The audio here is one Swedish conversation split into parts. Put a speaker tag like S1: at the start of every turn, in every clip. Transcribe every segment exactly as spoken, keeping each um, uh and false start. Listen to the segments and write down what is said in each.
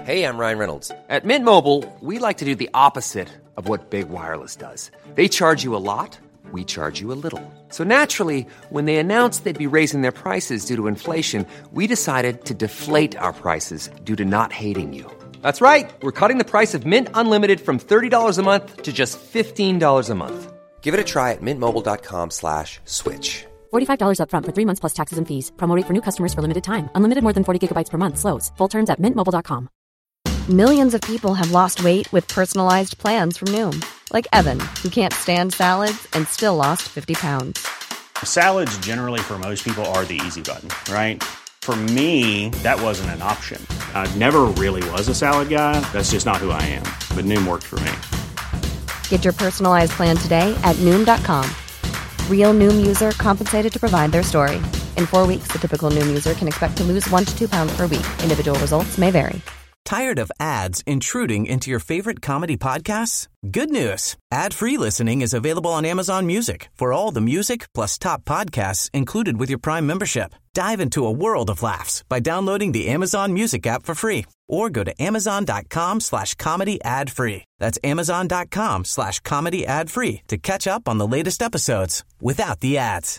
S1: Hey, I'm Ryan Reynolds. At Mint Mobile, we like to do the opposite of what Big Wireless does. They charge you a lot, we charge you a little. So naturally, when they announced they'd be raising their prices due to inflation, we decided to deflate our prices due to not hating you. That's right. We're cutting the price of Mint Unlimited from thirty dollars a month to just fifteen dollars a month. Give it a try at mintmobile.com slash switch.
S2: forty-five dollars up front for three months plus taxes and fees. Promo rate for new customers for limited time. Unlimited more than forty gigabytes per month slows. Full terms at mint mobile dot com.
S3: Millions of people have lost weight with personalized plans from Noom. Like Evan, who can't stand salads and still lost fifty pounds.
S4: Salads generally for most people are the easy button, right? For me, that wasn't an option. I never really was a salad guy. That's just not who I am. But Noom worked for me.
S3: Get your personalized plan today at Noom dot com. Real Noom user compensated to provide their story. In four weeks, the typical Noom user can expect to lose one to two pounds per week. Individual results may vary.
S5: Tired of ads intruding into your favorite comedy podcasts? Good news. Ad-free listening is available on Amazon Music for all the music plus top podcasts included with your Prime membership. Dive into a world of laughs by downloading the Amazon Music app for free or go to amazon.com slash comedy ad free. That's amazon.com slash comedy ad free to catch up on the latest episodes without the ads.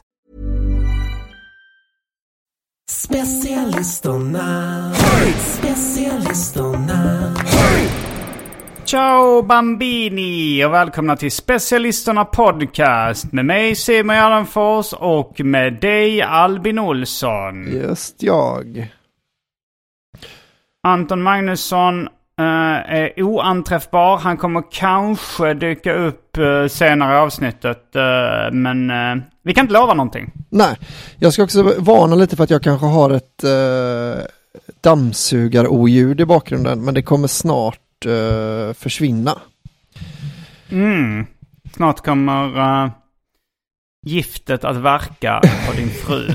S6: Specialisterna, hey! Specialisterna, hey!
S7: Ciao Bambini och välkomna till Specialisterna podcast med mig Simon Allenfors och med dig Albin Olsson.
S8: Just jag.
S7: Anton Magnusson uh, är oanträffbar. Han kommer kanske dyka upp uh, senare i avsnittet. Uh, men uh, vi kan inte lova någonting.
S8: Nej, jag ska också varna lite för att jag kanske har ett uh, dammsugar-oljud i bakgrunden. Men det kommer snart uh, försvinna.
S7: Mm. Snart kommer uh, giftet att verka på din fru.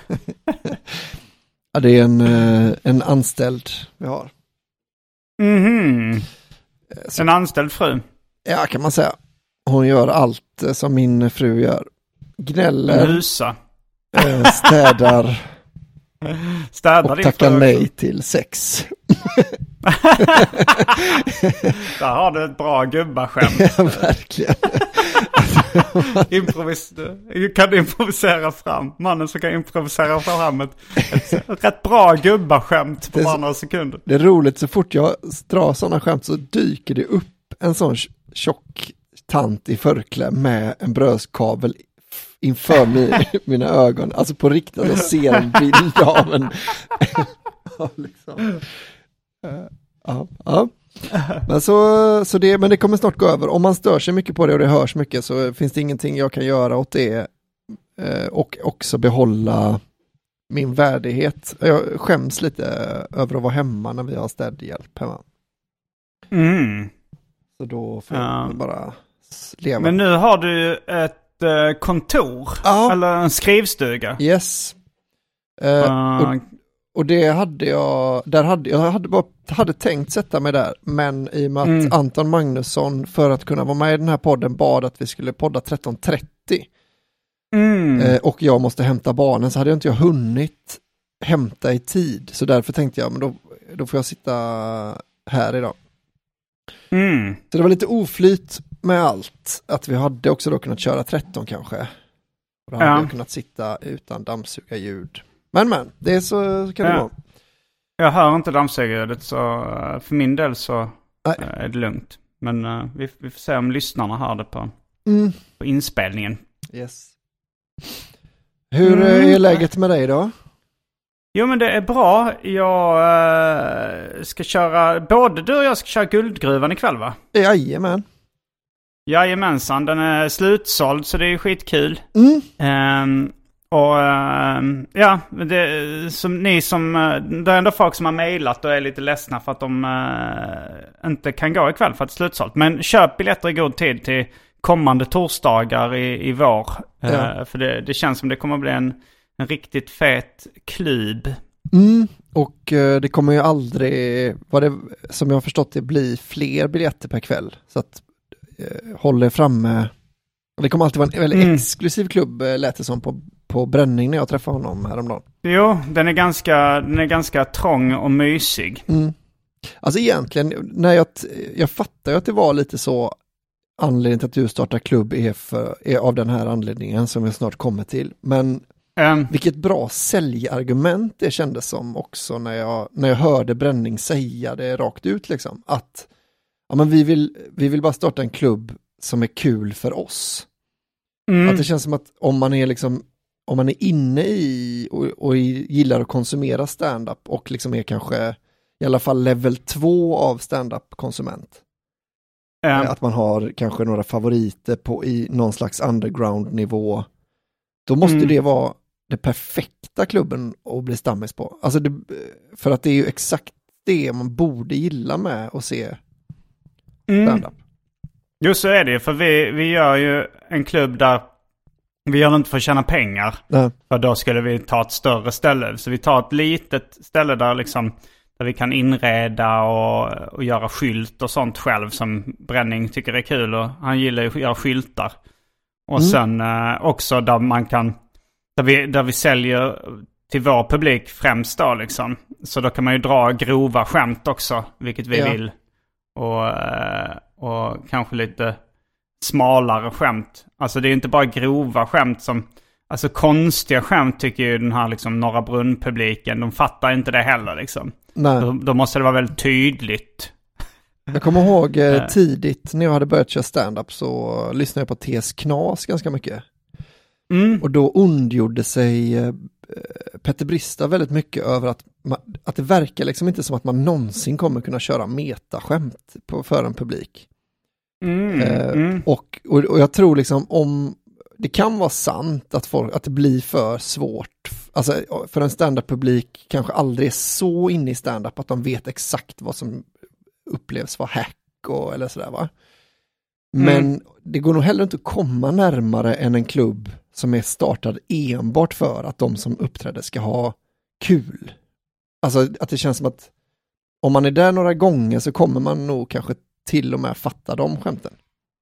S8: Ja, det är en, uh, en anställd vi har.
S7: Mhm. En anställd fru?
S8: Ja, kan man säga. Hon gör allt som min fru gör. Gnäller.
S7: Musa.
S8: Äh, städar.
S7: Städar
S8: och tackar nej till sex.
S7: Där har du ett bra gubbaskämt.
S8: Ja, verkligen.
S7: Improvis- kan du improvisera fram? Mannen som kan improvisera fram ett, ett, ett rätt bra gubbaskämt på bara några sekunder.
S8: Det är roligt, så fort jag drar sådana skämt så dyker det upp en sån tjock tant i förkläde med en brödskavel inför mig, mina ögon. Alltså på riktigt, jag ser en bild av en... ja, liksom. Ja, ja. Men, så, så det, men det kommer snart gå över. Om man stör sig mycket på det och det hörs mycket så finns det ingenting jag kan göra åt det. Och också behålla min värdighet. Jag skäms lite över att vara hemma när vi har städhjälp hemma.
S7: Mm.
S8: Så då får
S7: ja.
S8: jag bara leva.
S7: Men nu har du ett eh, kontor. Ja. Eller en skrivstuga.
S8: Yes. Uh, uh. Och, och det hade jag, där hade jag hade bara hade tänkt sätta mig där, men i och med att mm. Anton Magnusson för att kunna vara med i den här podden bad att vi skulle podda tretton trettio.
S7: Mm.
S8: Uh, och jag måste hämta barnen, så hade jag inte jag hunnit hämta i tid. Så därför tänkte jag, men då, då får jag sitta här idag.
S7: Mm.
S8: Så det var lite oflyt med allt. Att vi hade också då kunnat köra tretton kanske. Och då hade ja. jag kunnat sitta utan dammsugarljud. Men men, det är så, så kan ja. det vara.
S7: Jag hör inte dammsugarljudet, så för min del så
S8: Nej.
S7: är det lugnt. Men uh, vi, vi får se om lyssnarna hör det på,
S8: mm.
S7: på inspelningen.
S8: Yes. Hur mm. är läget med dig då?
S7: Jo, men det är bra. Jag uh, ska köra, både du och jag ska köra Guldgruvan ikväll, va?
S8: Jajamän.
S7: Jajamensan, den är slutsåld så det är skitkul.
S8: Mm.
S7: Um, och uh, ja, det, som ni som, det är ändå folk som har mejlat och är lite ledsna för att de uh, inte kan gå ikväll för att det är slutsålt. Men köp biljetter i god tid till kommande torsdagar i, i vår. Ja. Uh, för det, det känns som det kommer att bli en En riktigt fet klubb.
S8: Mm, och uh, det kommer ju aldrig, vad det, som jag har förstått det, bli fler biljetter per kväll. Så att uh, håll er framme. Det kommer alltid vara en väldigt mm. exklusiv klubb, uh, lät det som på, på Bränning när jag träffade honom häromdagen.
S7: Jo, den är ganska, den är ganska trång och mysig.
S8: Mm. Alltså egentligen, när jag, jag fattar ju att det var lite så anledningen till att du startar klubb är, för, är av den här anledningen som jag snart kommer till. Men
S7: um.
S8: vilket bra säljargument det kändes som också när jag, när jag hörde Bränning säga det rakt ut liksom. Att ja, men vi, vill, vi vill bara starta en klubb som är kul för oss. Mm. Att det känns som att om man är liksom om man är inne i och, och gillar att konsumera stand-up och liksom är kanske i alla fall level två av stand-up-konsument. Mm. Att man har kanske några favoriter på i någon slags underground-nivå. Då måste mm. det vara det perfekta klubben att bli stammis på. Alltså det, för att det är ju exakt det man borde gilla med att se stand-up. Mm.
S7: Jo, så är det ju. För vi, vi gör ju en klubb där vi gör det inte för att tjäna pengar. Nej. För då skulle vi ta ett större ställe. Så vi tar ett litet ställe där liksom där vi kan inreda och, och göra skylt och sånt själv som Bränning tycker är kul. Och han gillar ju att göra skyltar. Och mm. sen eh, också där man kan där vi, där vi säljer till vår publik främst då liksom. Så då kan man ju dra grova skämt också, vilket vi ja. vill. Och, eh, och kanske lite smalare skämt. Alltså det är inte bara grova skämt som... Alltså konstiga skämt tycker ju den här liksom Norra Brunn-publiken. De fattar inte det heller liksom. Nej. Då, då måste det vara väldigt tydligt.
S8: Jag kommer ihåg eh, tidigt när jag hade börjat köra stand-up så lyssnade jag på T S Knas ganska mycket. Mm. Och då ondgjorde sig eh, Petter Brista väldigt mycket över att, man, att det verkar liksom inte som att man någonsin kommer kunna köra metaskämt på, för en publik. Mm, eh, mm. Och, och, och jag tror liksom om det kan vara sant att, folk, att det blir för svårt, alltså för en stand-up-publik kanske aldrig är så inne i stand-up att de vet exakt vad som upplevs vara hack och, eller sådär va. Men mm. det går nog heller inte att komma närmare än en klubb som är startad enbart för att de som uppträder ska ha kul. Alltså att det känns som att om man är där några gånger så kommer man nog kanske till och med fatta de skämten.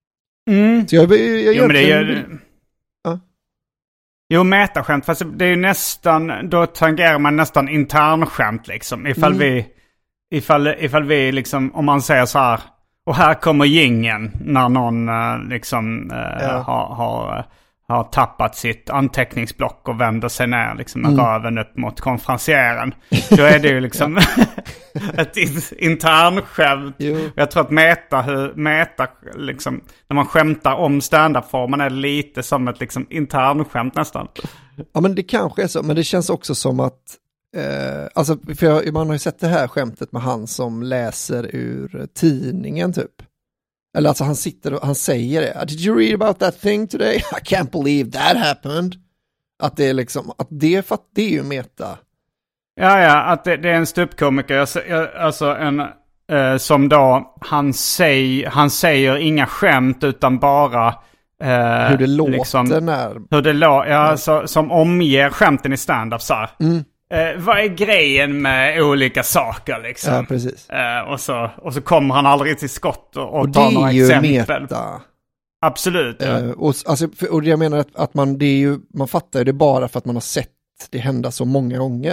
S8: Mm. Så jag, jag, jag
S7: jo, men det gör... ja. Jo, metaskämt. Fast det är ju nästan... Då tangerar man nästan internskämt liksom. Ifall mm. vi... Ifall, ifall vi liksom... Om man säger så här... Och här kommer gingen när någon liksom ja. har, har, har tappat sitt anteckningsblock och vänder sig ner liksom med mm. röven upp mot konferencieren. Då är det ju liksom ett internskämt. Jag tror att meta, meta liksom, när man skämtar om stand-up-formen är lite som ett liksom internskämt nästan.
S8: Ja, men det kanske är så. Men det känns också som att Eh, alltså, för jag, man har ju sett det här skämtet med han som läser ur tidningen typ. Eller alltså han sitter och han säger det. Did you read about that thing today? I can't believe that happened. Att det är liksom, att det, för att det är ju meta.
S7: Ja, ja, att det, det är en ståuppkomiker, alltså en eh, som då, han, säg, han säger inga skämt utan bara eh,
S8: hur det låter
S7: liksom,
S8: när...
S7: Hur det låter, ja, mm. så, som omger skämten i stand-up så här. Mm. Eh, vad är grejen med olika saker liksom?
S8: Ja, precis.
S7: Eh, och, så, och så kommer han aldrig till skott och, och, och tar några exempel. Det är ju meta. Absolut. Ja.
S8: Eh, och, alltså, för, och jag menar att, att man, det är ju, man fattar ju det bara för att man har sett det hända så många gånger.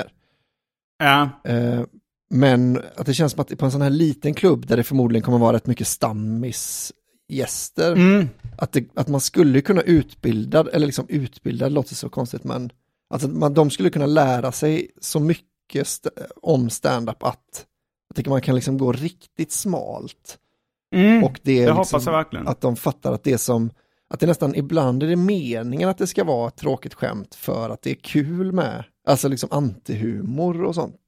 S7: Ja.
S8: Eh, men att det känns som att på en sån här liten klubb där det förmodligen kommer vara rätt mycket stammisgäster. Mm. Att, det, att man skulle kunna utbilda, eller liksom utbilda, det låter så konstigt, men alltså man, de skulle kunna lära sig så mycket st- om stand-up att jag tycker man kan liksom gå riktigt smalt.
S7: Mm,
S8: och det, är
S7: det
S8: liksom,
S7: hoppas jag verkligen.
S8: Att de fattar att det är som, att det nästan ibland är det meningen att det ska vara ett tråkigt skämt för att det är kul med, alltså liksom antihumor och sånt.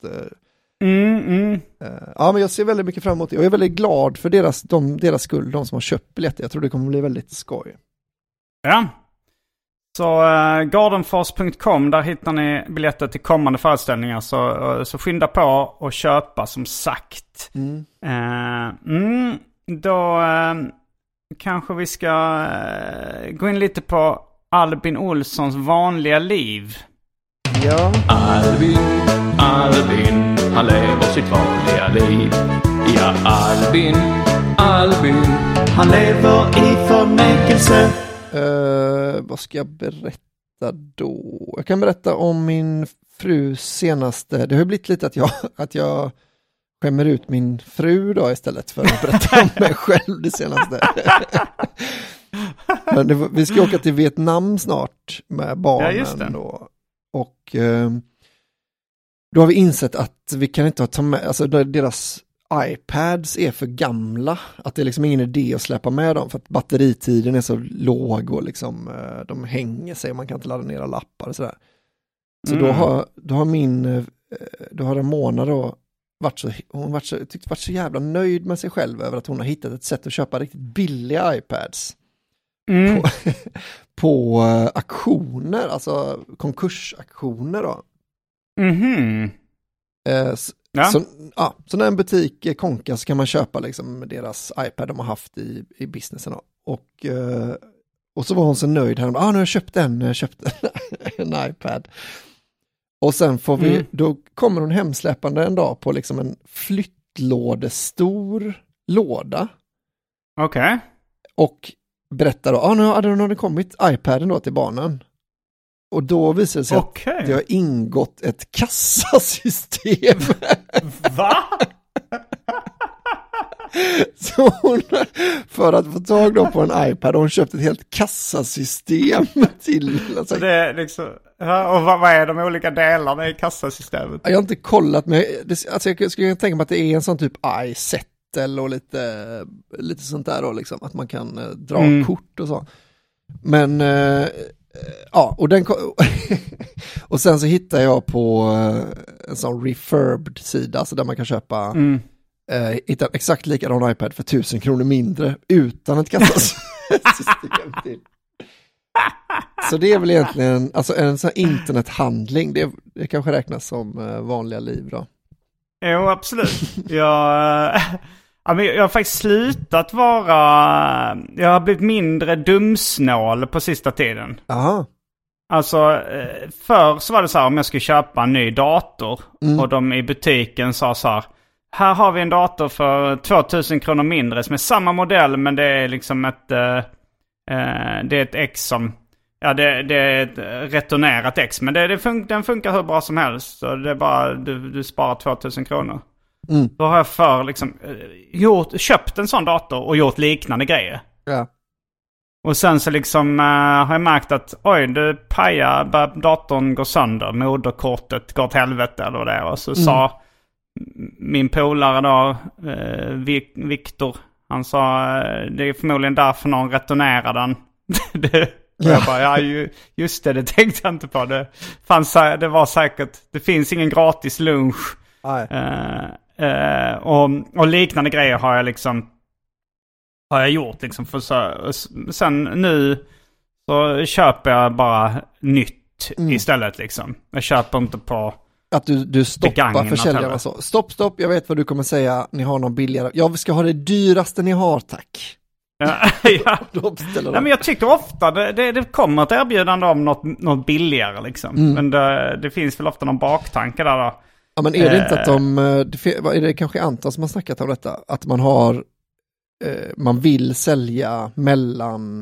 S7: Mm, mm.
S8: Ja, men jag ser väldigt mycket fram emot det. Jag är väldigt glad för deras, de, deras skull, de som har köpt biljetter. Jag tror det kommer bli väldigt skoj.
S7: Ja. Så uh, gardenfors punkt com, där hittar ni biljetter till kommande föreställningar. Så, uh, så skynda på och köpa som sagt. Mm. Uh, mm, då uh, kanske vi ska uh, gå in lite på Albin Olssons vanliga liv.
S8: Ja.
S9: Albin, Albin, han lever sitt vanliga liv. Ja, Albin, Albin, han lever i förnekelse.
S8: Uh, vad ska jag berätta då? Jag kan berätta om min frus senaste. Det har blivit lite att jag, att jag skämmer ut min fru då istället för att berätta om mig själv det senaste. Men det, vi ska åka till Vietnam snart med barnen. Ja, just det. Då. Och eh, då har vi insett att vi kan inte ta med, alltså deras iPads är för gamla. Att det är liksom ingen idé att släppa med dem för att batteritiden är så låg och liksom eh, de hänger sig och man kan inte ladda ner lappar och sådär. Så mm. då, har, då har min, eh, då har Ramona då varit så, hon varit så, tyckt varit så jävla nöjd med sig själv över att hon har hittat ett sätt att köpa riktigt billiga iPads. Mm. På, på uh, auktioner, alltså konkursaktioner då.
S7: Mhm.
S8: Uh, så, ja. Så, ja, så när en butik konkar så kan man köpa liksom deras iPad de har haft i, i businessen då. Och, uh, och så var hon så nöjd här. Ah, nu har jag köpt en, jag köpte en, en iPad. Och sen får vi, mm. då kommer hon hemsläppande en dag på liksom en flyttlådestor låda.
S7: Okej. Okay.
S8: Och berättar då, ah, nu hade nu har det kommit iPaden då till barnen. Och då visar det sig okay. att det har ingått ett kassasystem.
S7: Va?
S8: Så hon, för att få tag då på en iPad, hon köpt ett helt kassasystem till. Alltså.
S7: Så det är liksom, och vad, vad är de olika delarna i kassasystemet?
S8: Jag har inte kollat, men det, alltså jag skulle tänka mig att det är en sån typ iSettle och lite, lite sånt där då liksom, att man kan eh, dra mm. kort och så. Men eh, ja, och den och sen så hittar jag på eh, en sån refurbed sida, så där man kan köpa mm. eh, hitta exakt likadan iPad för tusen kronor mindre utan ett kassasystem till. Så det är väl egentligen alltså en sån här internethandling, det, det kanske räknas som uh, vanliga liv då.
S7: Jo, absolut. jag, äh, jag har faktiskt slutat vara, jag har blivit mindre dumsnål på sista tiden.
S8: Aha.
S7: Alltså förr så var det så här, om jag skulle köpa en ny dator mm. och de i butiken sa så här, här har vi en dator för tvåtusen kronor mindre som är samma modell, men det är liksom ett uh, Uh, det är ett X som, ja det, det är ett returnerat X, men det, det fun- den funkar hur bra som helst, så det är bara, du, du sparar tvåtusen kronor. Mm. Då har jag för liksom uh, gjort, köpt en sån dator och gjort liknande grejer.
S8: Ja.
S7: Och sen så liksom uh, har jag märkt att oj, du pajar, datorn går sönder, moderkortet går åt helvete eller det, och så mm. sa min polare då, uh, Viktor, han sa, det är förmodligen därför någon returnerar den. det, ja. Jag bara, ja just det, det tänkte jag inte på. Det, fanns, det var säkert, det finns ingen gratis lunch. Uh, uh, och, och liknande grejer har jag liksom har jag gjort liksom. För så, sen nu så köper jag bara nytt mm. istället liksom. Jag köper inte på
S8: att du, du stoppar försäljaren så. Stopp, stopp, jag vet vad du kommer säga. Ni har någon billigare. Jag ska ha det dyraste ni har, tack.
S7: Ja, ja. Nej, men jag tycker ofta det, det, det kommer ett erbjudande om något, något billigare liksom. Mm. Men det, det finns väl ofta någon baktanke där då.
S8: Ja, men är det eh. inte att de, det, är det kanske Anton som har snackat om detta? Att man har, eh, man vill sälja mellan,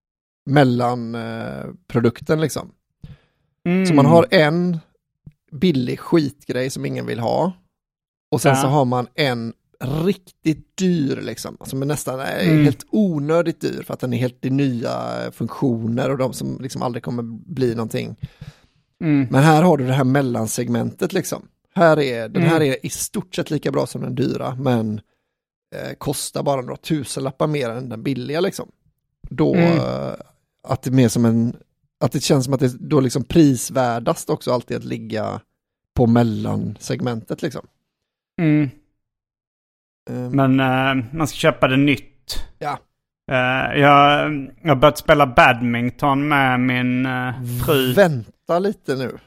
S8: mellan eh, produkten liksom. Mm. Så man har en billig skitgrej som ingen vill ha. Och sen ja. så har man en riktigt dyr liksom. Alltså men nästan är mm. helt onödigt dyr för att den är helt i nya funktioner och de som liksom aldrig kommer bli någonting. Mm. Men här har du det här mellansegmentet liksom. Här är, den här mm. är i stort sett lika bra som den dyra, men eh, kostar bara några tusenlappar mer än den billiga liksom. Då mm. eh, att det är mer som en att det känns som att det då liksom prisvärdast också alltid att ligga på mellansegmentet liksom.
S7: Mm. Um, Men uh, man ska köpa det nytt.
S8: Ja.
S7: Uh, jag, jag har börjat spela badminton med min uh, fru.
S8: Vänta lite nu.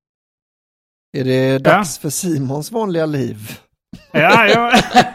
S8: Är det dags ja. för Simons vanliga liv?
S7: Ja, ja.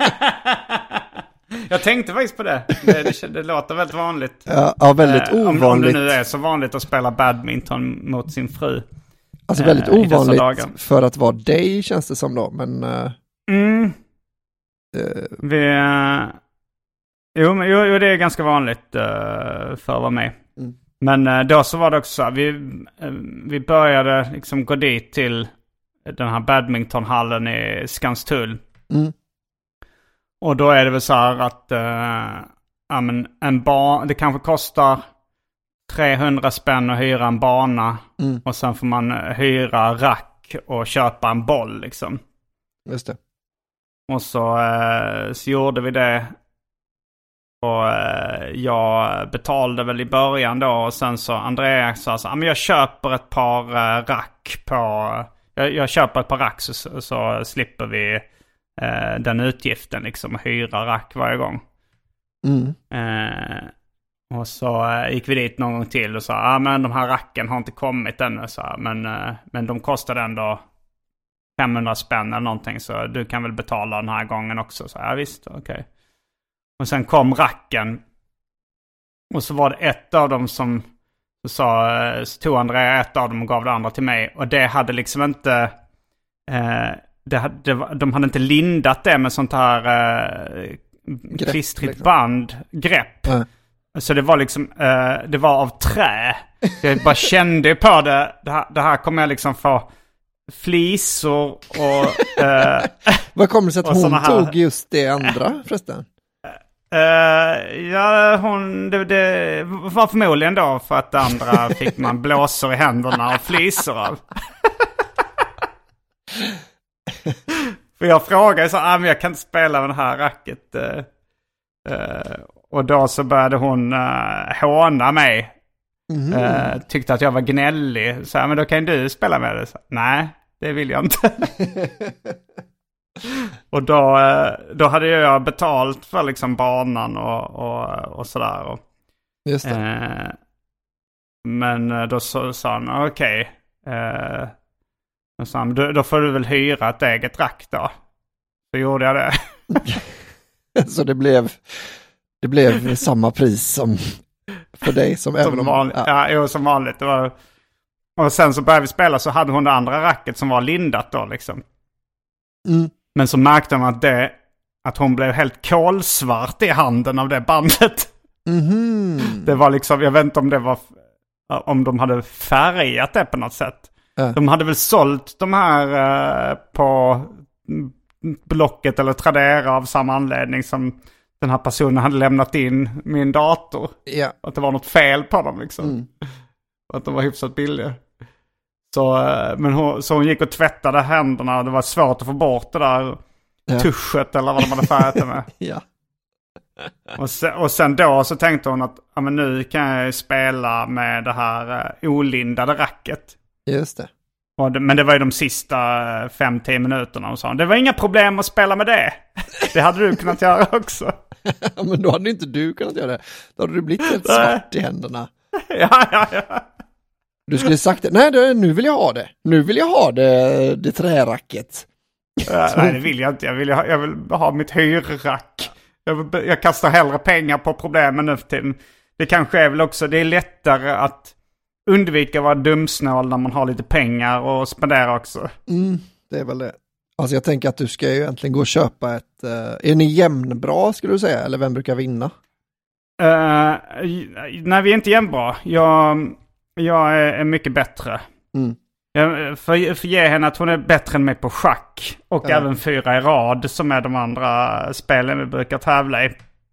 S7: Jag tänkte faktiskt på det. Det, det, det låter väldigt vanligt.
S8: Ja, ja väldigt uh, ovanligt.
S7: Om, om det nu är så vanligt att spela badminton mot sin fru.
S8: Alltså väldigt uh, ovanligt för att vara dig, känns det som då. Men... Uh,
S7: mm. Uh, Vi... Uh, jo, men, jo, jo, det är ganska vanligt uh, för att vara med. Mm. Men uh, då så var det också så här, vi, uh, vi började liksom gå dit till den här badmintonhallen i Skanstull. Mm. Och då är det väl så här att uh, ja, men en ba- det kanske kostar trehundra spänn att hyra en bana. Mm. Och sen får man hyra rack och köpa en boll liksom.
S8: Just det.
S7: Och så, uh, så gjorde vi det. Och uh, jag betalade väl i början då. Och sen så Andreas sa så, men jag köper ett par uh, rack på... Jag, jag köper ett par rack så, så slipper vi uh, den utgiften liksom. Hyra rack varje gång.
S8: Mm.
S7: Uh, och så uh, gick vi dit någon gång till och sa, ja ah, men de här racken har inte kommit ännu. Så, men, uh, men de kostade ändå femhundra spänn eller någonting. Så du kan väl betala den här gången också. Så ja visst, okej. Okay. Och sen kom racken. Och så var det ett av dem som så sa, så tog Andrea ett av dem och gav det andra till mig. Och det hade liksom inte eh, det hade, de hade inte lindat det med sånt här eh, grepp, klistrigt liksom. band grepp. Mm. Så det var liksom eh, det var av trä. Jag bara kände på det. Det här, det här kommer jag liksom få flisor och eh,
S8: vad kommer det sig att hon tog just det andra förresten?
S7: Uh, ja, hon, det, det var förmodligen då för att andra fick man blåsor i händerna och flisor av. För jag frågade så, ah, men jag kan inte spela med det här racket. Uh, uh, och då så började hon uh, håna mig. Mm. Uh, tyckte att jag var gnällig. Så, men då kan du spela med det. Så, nej, det vill jag inte. Och då, då hade jag betalt för liksom banan och, och, och sådär. Och,
S8: just det.
S7: Eh, men då så, sa han, okej. Okay, eh, då, då får du väl hyra ett eget rack då. Så gjorde jag det.
S8: Så det blev, det blev samma pris som för dig som, som även om...
S7: Vanligt, ja, ja jo, som vanligt. Det var, och sen så började vi spela så hade hon det andra racket som var lindat då liksom.
S8: Mm.
S7: Men så märkte man att, det, att hon blev helt kolsvart i handen av det bandet.
S8: Mm-hmm.
S7: Det var liksom, jag vet inte om det var, om de hade färgat det på något sätt. Äh. De hade väl sålt de här eh, på Blocket eller Tradera av samma anledning som den här personen hade lämnat in min dator.
S8: Ja.
S7: Att det var något fel på dem liksom. Mm. Att de var hyfsat billiga. Så, men hon, så hon gick och tvättade händerna. Det var svårt att få bort det där ja. tuschet eller vad de hade färgat det med.
S8: Ja.
S7: och, sen, och sen då så tänkte hon att ja, men nu kan jag spela med det här uh, olindade racket.
S8: Just det.
S7: Och det. Men det var ju de sista fem till minuterna. Och sa det var inga problem att spela med det. Det hade du kunnat göra också.
S8: Men då hade inte du kunnat göra det. Då hade du blivit helt svart i händerna.
S7: ja, ja, ja.
S8: Du skulle sagt det. Nej, det, nu vill jag ha det. Nu vill jag ha det, det träracket.
S7: Ja, nej, det vill jag inte. Jag vill, ha, jag vill ha mitt hyrrack. Jag, vill, jag kastar hellre pengar på problemen nu för tiden. Det kanske är väl också, det är lättare att undvika att vara dumsnål när man har lite pengar och spendera också.
S8: Mm, det är väl det. Alltså jag tänker att du ska ju egentligen gå och köpa ett... Uh, är ni jämnbra skulle du säga? Eller vem brukar vinna?
S7: Uh, nej, vi är inte jämnbra. Jag... Jag är mycket bättre.
S8: Mm.
S7: Jag får, får ge henne att hon är bättre än mig på schack. Och ja. även fyra i rad som är de andra spelen vi brukar tävla i.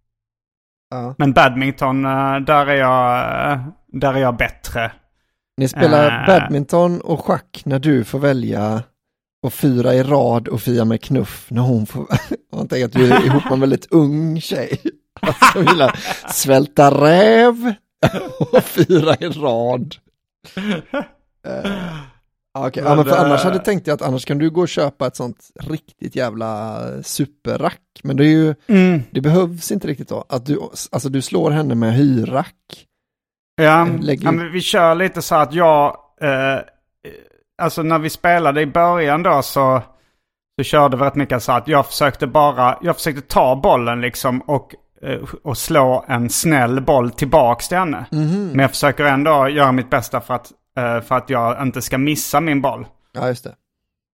S8: Ja.
S7: Men badminton, där är jag, där är jag bättre.
S8: Ni spelar uh, badminton och schack när du får välja och fyra i rad och fia med knuff när hon får... Jag tänker att du är ihop med en väldigt ung tjej. Alltså vill svälta räv. Och fyra i rad. uh, okay. ja, men för annars hade jag tänkt att annars kan du gå och köpa ett sånt riktigt jävla superrack. Men det är ju mm. det behövs inte riktigt då. Att du, alltså du slår henne med hyrrack.
S7: Ja, ja men vi kör lite så att jag eh, alltså när vi spelade i början då så, så körde vi rätt mycket så att jag försökte bara, jag försökte ta bollen liksom och och slå en snäll boll tillbaks till henne. Mm-hmm. Men jag försöker ändå göra mitt bästa för att, för att jag inte ska missa min boll.
S8: Ja, just det.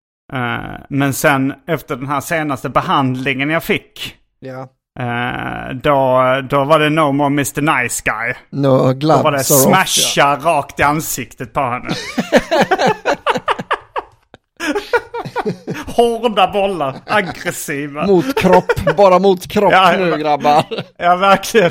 S7: Men sen efter den här senaste behandlingen jag fick
S8: ja.
S7: då, då var det no more mister Nice Guy.
S8: No,
S7: då var det smasha off, ja. rakt i ansiktet på henne. Hårda bollar, aggressiva.
S8: Mot kropp, bara mot kropp
S7: ja,
S8: nu
S7: ja,
S8: grabbar.
S7: Ja, verkligen.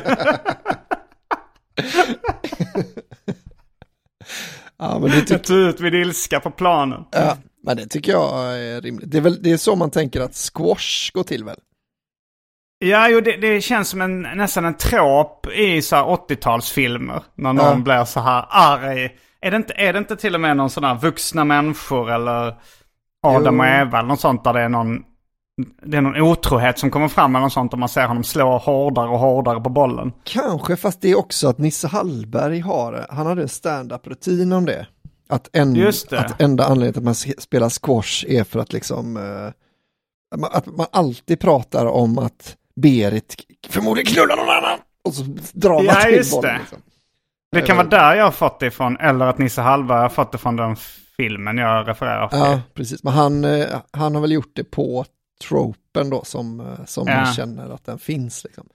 S8: Ja, men det tycker...
S7: Jag tog ut min ilska på planen.
S8: Ja, men det tycker jag är rimligt. Det är väl det är så man tänker att squash går till väl?
S7: Ja, jo, det, det känns som en, nästan en trop i så här åttiotalsfilmer. När någon
S8: ja.
S7: blir så här arg. Är det, inte, är det inte till och med någon sån här vuxna människor eller Adam jo. och Eva eller något sånt där det är någon, det är någon otrohet som kommer fram eller något sånt och man ser honom slå hårdare och hårdare på bollen.
S8: Kanske, fast det är också att Nisse Hallberg har, han hade en stand-up-rutin om det. Att, en, att enda anledningen till att man spelar squash är för att liksom uh, att man alltid pratar om att Berit förmodligen knullar någon annan och så drar man
S7: ja,
S8: till
S7: just
S8: bollen.
S7: Det.
S8: Liksom.
S7: Det kan vara där jag har fått det ifrån, eller att Nisse Hallberg har fått det från den filmen jag refererar till.
S8: Ja, precis. Men han, han har väl gjort det på tropen då som, som
S7: ja.
S8: man känner att den finns liksom.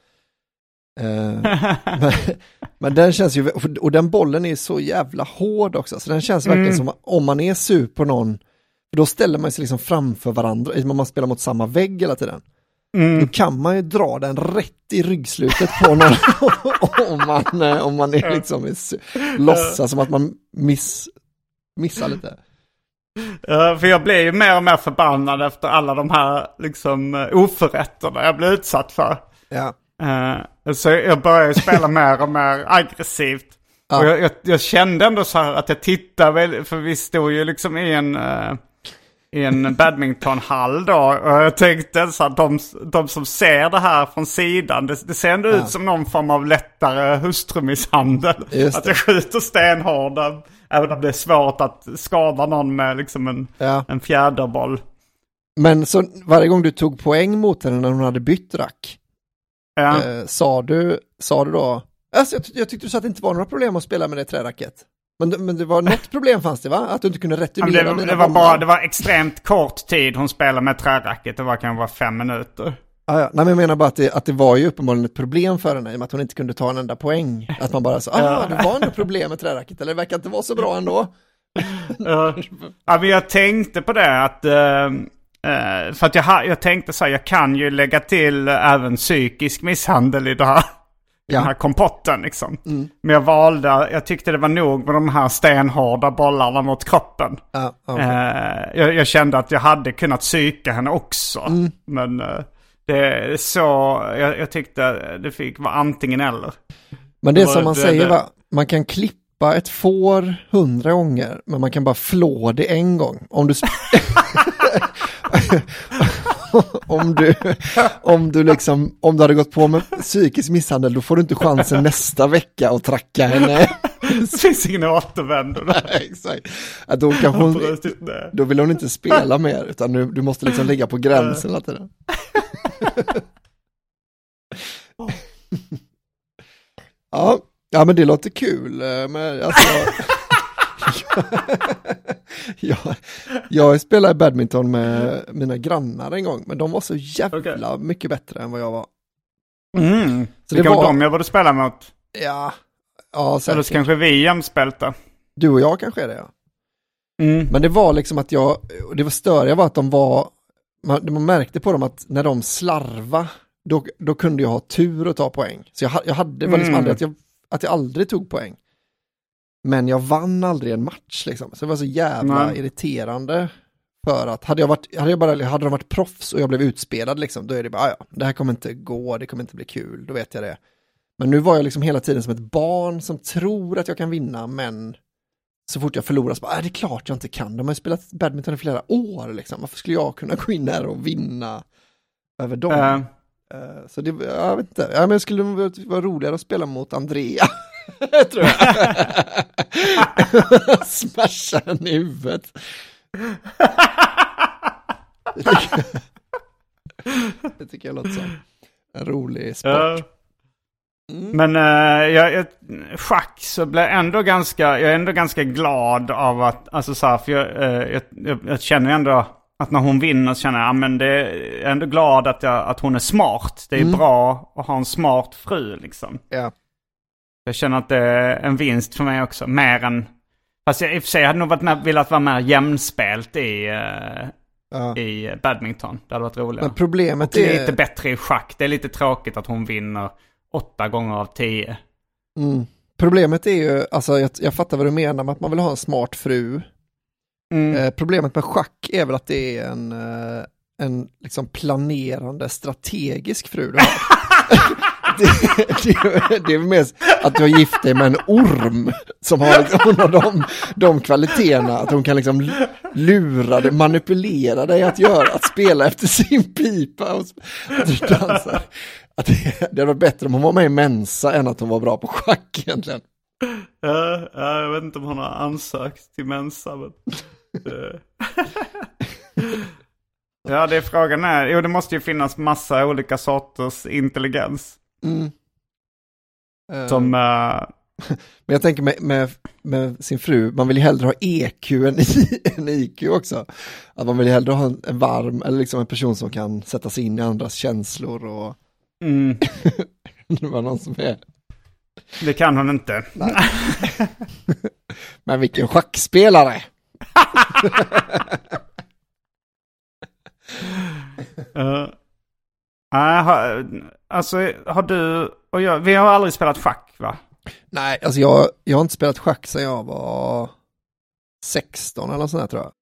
S8: uh, men, men den känns ju, och den bollen är så jävla hård också, så den känns verkligen mm. som om man är sur på någon, för då ställer man sig liksom framför varandra, om man spelar mot samma vägg hela tiden. Mm. Då kan man ju dra den rätt i ryggslutet på någon om, man, om man är liksom låtsas som att man miss, missar lite.
S7: Uh, för jag blir ju mer och mer förbannad efter alla de här liksom oförrätterna jag blir utsatt för.
S8: Ja.
S7: Uh, så jag börjar spela mer och mer aggressivt. Ja. Och jag, jag, jag kände ändå så här att jag tittade, för vi stod ju liksom i en... Uh, i en badmintonhall då, och jag tänkte så att de, de som ser det här från sidan, det, det ser ändå ja. ut som någon form av lättare hustrumisshandel. Att jag skjuter stenhårda, även om det är svårt att skada någon med liksom en, ja. en fjäderboll.
S8: Men så varje gång du tog poäng mot henne när hon hade bytt rack, ja. eh, sa, du, sa du då, alltså jag, jag tyckte du sa att det inte var några problem att spela med det träracket. Men, men det var något problem fanns det, va? Att du inte kunde returnera
S7: det,
S8: mina
S7: det var bara, det var extremt kort tid hon spelade med träracket. Det var kanske bara fem minuter.
S8: Ah, ja. Nej, men jag menar bara att det, att det var ju uppenbarligen ett problem för henne, i och med att hon inte kunde ta en enda poäng. Att man bara sa, ah, det var ändå problem med träracket, eller det verkar inte vara så bra ändå.
S7: uh, ja, men jag tänkte på det att... Uh, uh, för att jag, ha, jag tänkte så här, jag kan ju lägga till även psykisk misshandel i det här. Ja. Den här kompotten liksom. Mm. Men jag valde, jag tyckte det var nog med de här stenhårda bollarna mot kroppen.
S8: Ja, okay.
S7: eh, jag, jag kände att jag hade kunnat psyka henne också. Mm. Men eh, det är så, jag, jag tyckte det fick vara antingen eller.
S8: Men det är som man det, säger, det... va? Man kan klippa ett får hundra gånger, men man kan bara flå det en gång. Om du... om du om du liksom om du hade gått på med psykisk misshandel, då får du inte chansen nästa vecka att tracka henne.
S7: Det finns ingen återvändo.
S8: Nej, exakt. Att då kanske hon, då vill hon inte spela mer, utan du, du måste liksom ligga på gränsen hela tiden. Ja, ja, men det låter kul. Men alltså jag, jag spelade badminton med mina grannar en gång, men de var så jävla okay. mycket bättre än vad jag var.
S7: Mm. Så det, det var de jag borde spela mot.
S8: Ja, ja säkert.
S7: Eller så kanske vi jämspelta.
S8: Du och jag kanske är det, ja.
S7: Mm.
S8: Men det var liksom att jag, och det var störiga var att de var, man, man märkte på dem att när de slarva, då, då kunde jag ha tur att ta poäng. Så jag, jag hade, det var liksom mm. aldrig att jag, att jag aldrig tog poäng. Men jag vann aldrig en match liksom. Så det var så jävla Nej. irriterande. För att hade jag varit, hade jag bara, hade de varit proffs och jag blev utspelad liksom, då är det bara, ja, det här kommer inte gå, det kommer inte bli kul, då vet jag det. Men nu var jag liksom hela tiden som ett barn som tror att jag kan vinna, men så fort jag förlorar så bara, äh, det är klart jag inte kan. De har ju spelat badminton i flera år liksom. Varför skulle jag kunna gå in här och vinna över dem? Uh. Uh, så det, jag vet inte. Ja, men det skulle vara roligare att spela mot Andrea. Tror jag. Smasha den i huvudet. Det tycker, det tycker jag låter som en rolig sport. Uh. Mm.
S7: Men uh, jag, jag, schack så blir jag ändå ganska, jag är ändå ganska glad av att, alltså så här, för jag, uh, jag, jag, jag känner ändå att när hon vinner så känner jag, ja, men det är, jag är ändå glad att, jag, att hon är smart. Det är mm. bra att ha en smart fru liksom.
S8: Ja.
S7: Jag känner att det är en vinst för mig också, mer än, fast jag i och för sig hade nog varit med, velat vara mer jämspelt i, uh, ja. i badminton. Det hade varit roligare.
S8: Men problemet
S7: och det är
S8: är
S7: lite bättre i schack. Det är lite tråkigt att hon vinner åtta gånger av tio.
S8: Mm. Problemet är ju, alltså jag, jag fattar vad du menar med att man vill ha en smart fru. Mm. Eh, problemet med schack är väl att det är en, eh, en liksom planerande, strategisk fru du har. det, det, det är mer att du har gift dig med en orm som har, liksom, hon har de, de kvaliteterna att hon kan liksom lura dig, manipulera dig att göra, att spela efter sin pipa och att du dansar. Att det, det var bättre om hon var med i Mensa än att hon var bra på schack egentligen.
S7: Ja, jag vet inte om hon har ansökt till Mensa. Men... ja, det är frågan är. Jo, det måste ju finnas massa olika sorters intelligens. Mm. Som... Uh...
S8: Men jag tänker med, med, med sin fru, man vill ju hellre ha E Q än, än I Q också. Att man vill ju hellre ha en, en varm, eller liksom en person som kan sätta sig in i andras känslor och... Mm. Det var någon som är...
S7: Det kan hon inte.
S8: Men vilken schackspelare!
S7: uh, uh, ha, alltså har du och jag, vi har aldrig spelat schack, va?
S8: Nej, alltså jag, jag har inte spelat schack sedan jag var sexton eller sånt där, tror jag.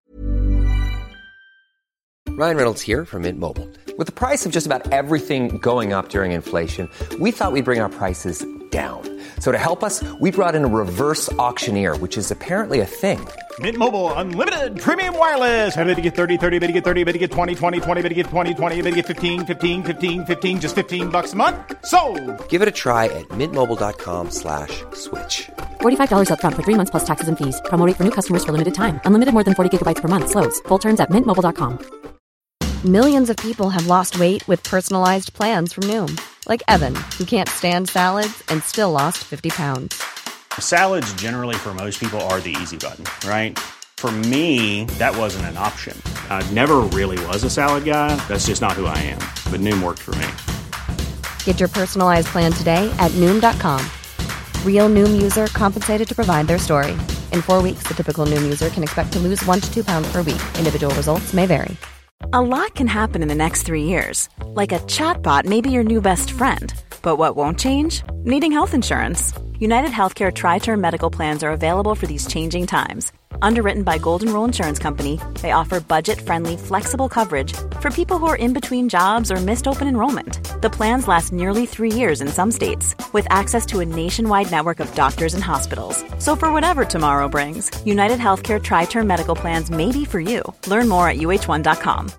S1: Ryan Reynolds here from Mint Mobile. With the price of just about everything going up during inflation, we thought we'd bring our prices down. So to help us, we brought in a reverse auctioneer, which is apparently a thing.
S4: Mint Mobile Unlimited Premium Wireless. How to get thirty, thirty, how to get thirty, how to get twenty, twenty, twenty, how to get twenty, twenty, how to get fifteen, fifteen, fifteen, fifteen, just fifteen bucks a month? Sold!
S1: Give it a try at mintmobile.com slash switch.
S2: forty-five dollars up front for three months plus taxes and fees. Promo rate for new customers for limited time. Unlimited more than forty gigabytes per month. Slows full terms at mint mobile dot com.
S3: Millions of people have lost weight with personalized plans from Noom. Like Evan, who can't stand salads and still lost fifty pounds.
S4: Salads generally for most people are the easy button, right? For me, that wasn't an option. I never really was a salad guy. That's just not who I am. But Noom worked for me.
S3: Get your personalized plan today at Noom dot com. Real Noom user compensated to provide their story. In four weeks, the typical Noom user can expect to lose one to two pounds per week. Individual results may vary.
S10: A lot can happen in the next three years. Like a chatbot may be your new best friend. But what won't change? Needing health insurance. United Healthcare Tri-Term Medical Plans are available for these changing times. Underwritten by Golden Rule Insurance Company, they offer budget-friendly, flexible coverage for people who are in between jobs or missed open enrollment. The plans last nearly three years in some states, with access to a nationwide network of doctors and hospitals. So for whatever tomorrow brings, United Healthcare Tri-Term Medical Plans may be for you. Learn more at u h one dot com.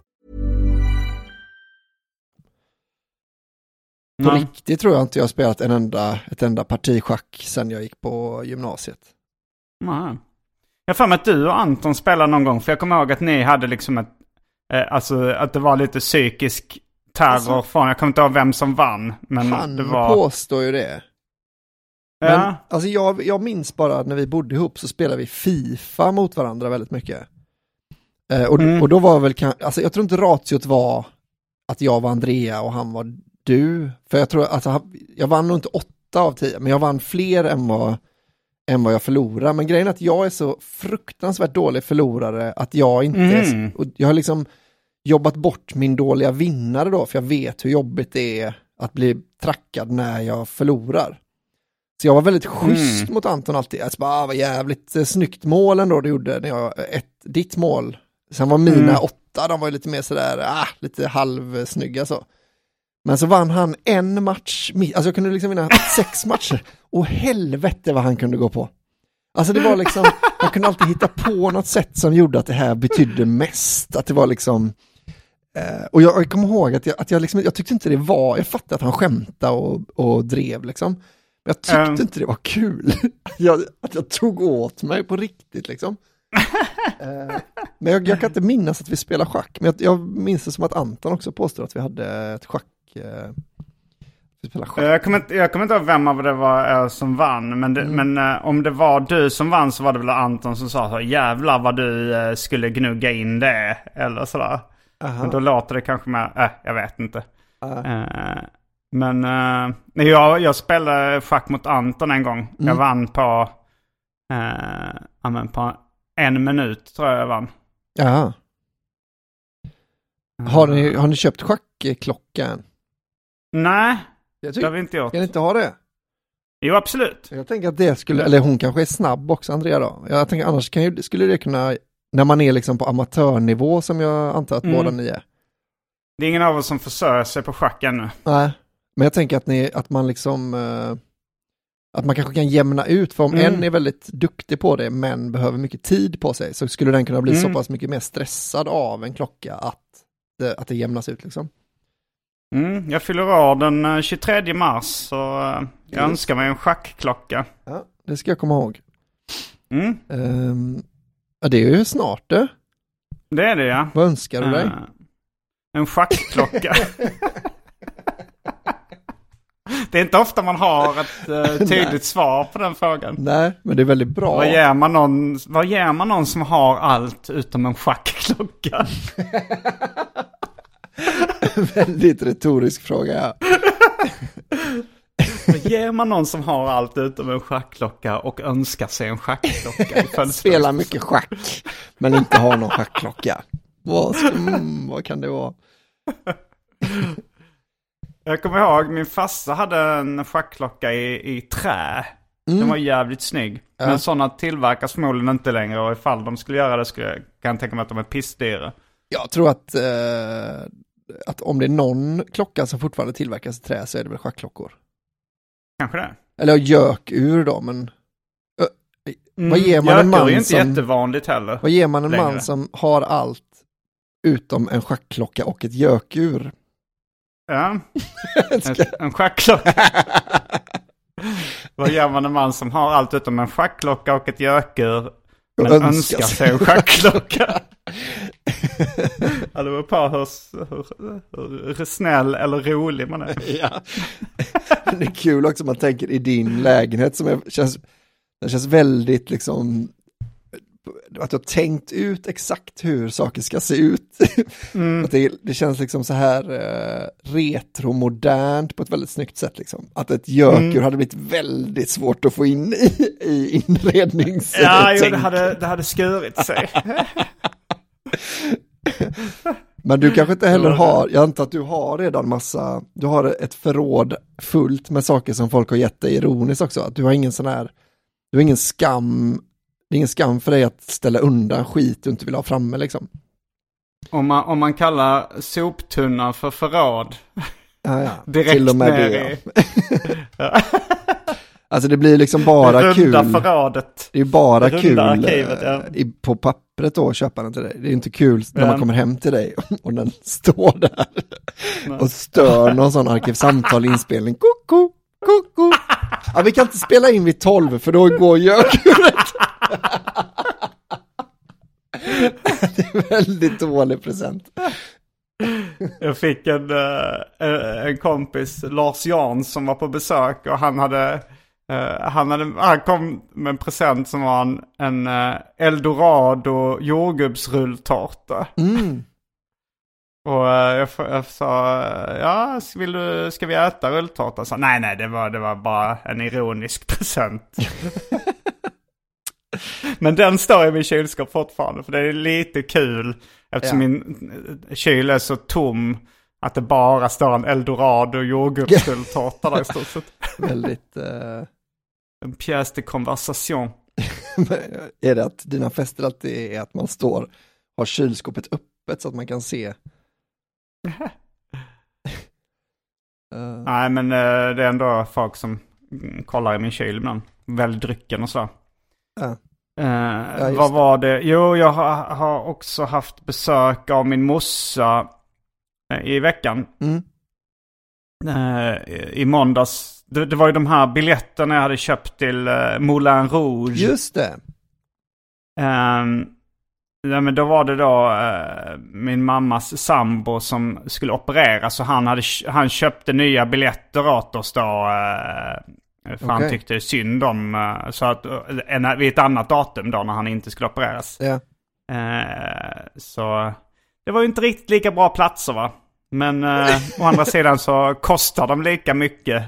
S8: På mm. riktigt tror jag inte jag har spelat en enda, ett enda partischack sedan jag gick på gymnasiet.
S7: Nej. Jag får med att du och Anton spelade någon gång. För jag kommer ihåg att ni hade liksom ett... Eh, alltså att det var lite psykisk terror alltså, från... Jag kommer inte ihåg vem som vann. Men
S8: han
S7: det var...
S8: påstår ju det. Men ja. Alltså jag, jag minns bara när vi bodde ihop så spelade vi FIFA mot varandra väldigt mycket. Eh, och, mm. och då var väl... Alltså jag tror inte ratiot var att jag var Andrea och han var du. För jag tror... Alltså jag vann nog inte åtta av tio. Men jag vann fler än vad... än vad jag förlorar. Men grejen är att jag är så fruktansvärt dålig förlorare att jag inte mm. är, och jag har liksom jobbat bort min dåliga vinnare då, för jag vet hur jobbigt det är att bli trackad när jag förlorar. Så jag var väldigt schysst mm. mot Anton alltid. Jag bara, ah, vad jävligt eh, snyggt mål ändå du gjorde när jag, ett, ditt mål. Sen var mina mm. åtta, de var ju lite mer sådär, ah, lite halvsnygga så. Men så vann han en match, alltså jag kunde liksom vinna sex matcher. Och helvete vad han kunde gå på. Alltså det var liksom, man kunde alltid hitta på något sätt som gjorde att det här betydde mest. Att det var liksom, eh, och jag, jag kommer ihåg att jag, att jag liksom, jag tyckte inte det var, jag fattade att han skämtade och, och drev liksom. Men jag tyckte um. inte det var kul. jag, att jag tog åt mig på riktigt liksom. eh, men jag, jag kan inte minnas att vi spelar schack. Men jag, jag minns det som att Anton också påstår att vi hade ett schack. Eh,
S7: Jag kommer, inte, jag kommer inte ihåg vem av det var som vann. Men, det, mm. men eh, om det var du som vann så var det väl Anton som sa så, jävlar vad du eh, skulle gnugga in det. Eller sådär. Uh-huh. Men då låter det kanske med, äh, jag vet inte. Uh-huh. eh, Men eh, jag, jag spelade schack mot Anton en gång. Mm. Jag vann på, eh, amen, på en minut tror jag jag vann.
S8: Jaha. Har ni, har ni köpt schackklockan?
S7: Nej,
S8: Jag
S7: det har vi inte gjort.
S8: Ska ni inte ha det?
S7: Jo, absolut.
S8: Jag tänker att det skulle, eller hon kanske är snabb också, Andrea då. Jag tänker annars kan ju, skulle det kunna, när man är liksom på amatörnivå som jag antar att mm. båda ni är.
S7: Det är ingen av oss som försörjer sig på schack ännu.
S8: Nej, men jag tänker att, ni, att man liksom, uh, att man kanske kan jämna ut, för om mm. en är väldigt duktig på det men behöver mycket tid på sig, så skulle den kunna bli mm. så pass mycket mer stressad av en klocka att det, att det jämnas ut liksom.
S7: Mm, jag fyller år den tjugotredje mars, så jag yes. önskar mig en schackklocka.
S8: Ja, det ska jag komma ihåg.
S7: Mm.
S8: Um, ja, det är ju snart det.
S7: Det är det, ja.
S8: Vad önskar du dig? Uh,
S7: en schackklocka. Det är inte ofta man har ett uh, tydligt svar på den frågan.
S8: Nej, men det är väldigt bra.
S7: Vad ger man någon, vad ger man någon som har allt utom en schackklocka?
S8: Väldigt retorisk fråga, ja.
S7: Ger man någon som har allt utom en schackklocka och önskar sig en schackklocka?
S8: Spelar mycket schack, men inte har någon schackklocka. Vad, ska, mm, vad kan det vara?
S7: Jag kommer ihåg, min farsa hade en schackklocka i, i trä. Mm. Den var jävligt snygg. Ja. Men sådana tillverkas förmodligen inte längre. Och ifall de skulle göra det skulle jag, kan jag tänka mig att de är pissdyra.
S8: Jag tror att, eh, att om det är någon klocka som fortfarande tillverkas i trä så är det väl schackklockor.
S7: Kanske det.
S8: Eller gökur då, men ö,
S7: mm,
S8: vad ger man en man
S7: är inte
S8: som,
S7: jättevanligt heller.
S8: Vad ger man en
S7: längre.
S8: man som har allt utom en schackklocka och ett gökur?
S7: Ja, en, en schackklocka. Vad gör man en man som har allt utom en schackklocka och ett gökur men önskar, önskar sig en schackklocka? Ja, det var på hur, hur, hur snäll eller rolig man är.
S8: Ja. Det är kul också om man tänker i din lägenhet som är, känns, det känns väldigt liksom att du har tänkt ut exakt hur saker ska se ut. Mm. Att det, det känns liksom så här uh, retromodernt på ett väldigt snyggt sätt liksom. Att ett gökur mm. hade blivit väldigt svårt att få in i, i inrednings.
S7: Ja, jo, det hade, det hade skurit sig.
S8: Men du kanske inte heller har, jag antar att du har redan massa, du har ett förråd fullt med saker som folk har gett dig ironiskt också. Att du har ingen sån här, du har ingen skam. Det är ingen skam för dig att ställa undan skit du inte vill ha framme liksom.
S7: Om man, om man kallar soptunnan för förråd.
S8: Ja, ja.
S7: Direkt
S8: till och med
S7: ner
S8: det.
S7: I...
S8: Ja. Alltså det blir liksom bara
S7: runda
S8: kul.
S7: Runda förrådet.
S8: Det är bara
S7: runda
S8: kul
S7: arkivet, ja.
S8: i, på pappret då att köpa den till dig. Det är inte kul när
S7: ja.
S8: man kommer hem till dig och den står där. Nej. Och stör någon sån arkivsamtal inspelning. Koko, koko. Ja, vi kan inte spela in vid tolv för då går gökuret. Det är väldigt dålig present.
S7: Jag fick en, en kompis, Lars Jans, som var på besök och han hade, han hade han kom med en present som var en, en Eldorado jordgubbsrulltårta.
S8: Mm.
S7: Och jag, jag sa, ja, vill du, ska vi äta rulltårta? Så, nej, nej, det var, det var bara en ironisk present. Men den står i min kylskåp fortfarande, för det är lite kul eftersom ja. min kyl är så tom att det bara står en Eldorado jordgubbsrulltårta där i stort sett.
S8: Väldigt... Uh...
S7: En pièce de conversation.
S8: Är det att dina fester alltid är att man står, har kylskåpet öppet så att man kan se?
S7: uh... Nej, men uh, det är ändå folk som kollar i min kyl ibland. Väljer drycken och så.
S8: Uh.
S7: Uh, ja, vad var det? Jo, jag har, har också haft besök av min morsa uh, i veckan.
S8: Mm.
S7: Uh, i måndags. Det, det var ju de här biljetterna jag hade köpt till uh, Moulin Rouge.
S8: Just det.
S7: Um, ja, men då var det då uh, min mammas sambo som skulle opereras. Så han, hade, han köpte nya biljetter åt oss då. Uh, För okay. Han tyckte synd om så att, en, vid ett annat datum då när han inte skulle opereras.
S8: Ja.
S7: Eh, så det var ju inte riktigt lika bra platser, va? Men eh, å andra sidan så kostar de lika mycket.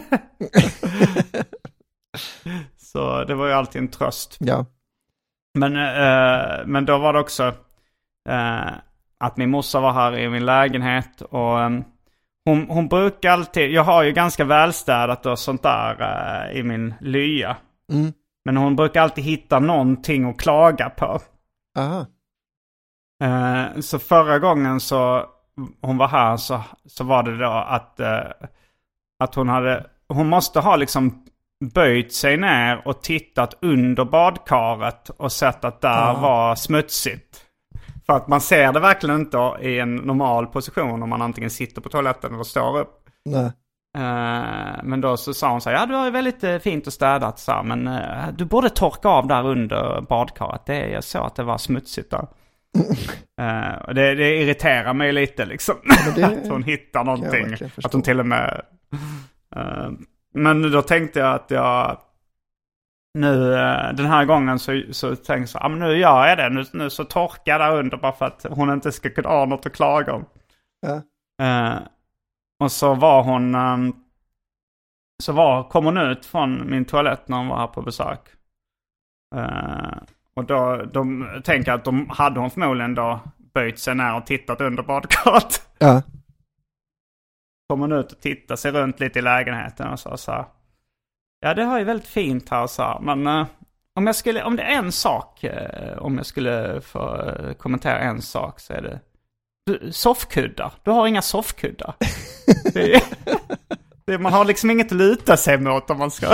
S7: Så det var ju alltid en tröst.
S8: Ja.
S7: Men, eh, men då var det också... Eh, att min morsa var här i min lägenhet. Och um, hon, hon brukar alltid... Jag har ju ganska välstädat och sånt där uh, i min lya.
S8: Mm.
S7: Men hon brukar alltid hitta någonting att klaga på.
S8: Aha.
S7: Uh, så förra gången så hon var här så, så var det då att, uh, att hon hade... Hon måste ha liksom böjt sig ner och tittat under badkaret och sett att där ah. var smutsigt. För att man ser det verkligen inte i en normal position om man antingen sitter på toaletten eller står upp.
S8: Nej.
S7: Uh, men då så sa hon så här, ja det var väldigt uh, fint och städat så här, men uh, du borde torka av där under badkaret. Det, jag såg att det var smutsigt där. uh, och det, det irriterar mig lite liksom. Det, att hon hittar någonting. Att hon till och med... Uh, men då tänkte jag att jag... Nu uh, den här gången så, så tänkte jag så, ah, men nu gör jag det. Nu, nu så torkar jag där under bara för att hon inte ska kunna ha något att klaga om.
S8: Ja.
S7: Uh, och så var hon... Um, så var, kom hon ut från min toalett när hon var här på besök. Uh, och då de, tänker att de hade hon förmodligen då böjt sig ner och tittat under badkaret.
S8: Ja.
S7: Kom hon ut och tittade sig runt lite i lägenheten och sa så här, ja det har ju väldigt fint här så här, men uh, om jag skulle, om det är en sak, uh, om jag skulle få uh, kommentera en sak så är det du, soffkuddar. Du har inga soffkuddar. det är, det är, man har liksom inget att luta sig mot om man ska.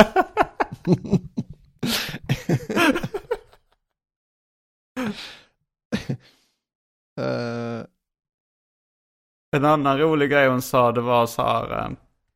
S8: uh...
S7: En annan rolig grej hon sa, det var så här...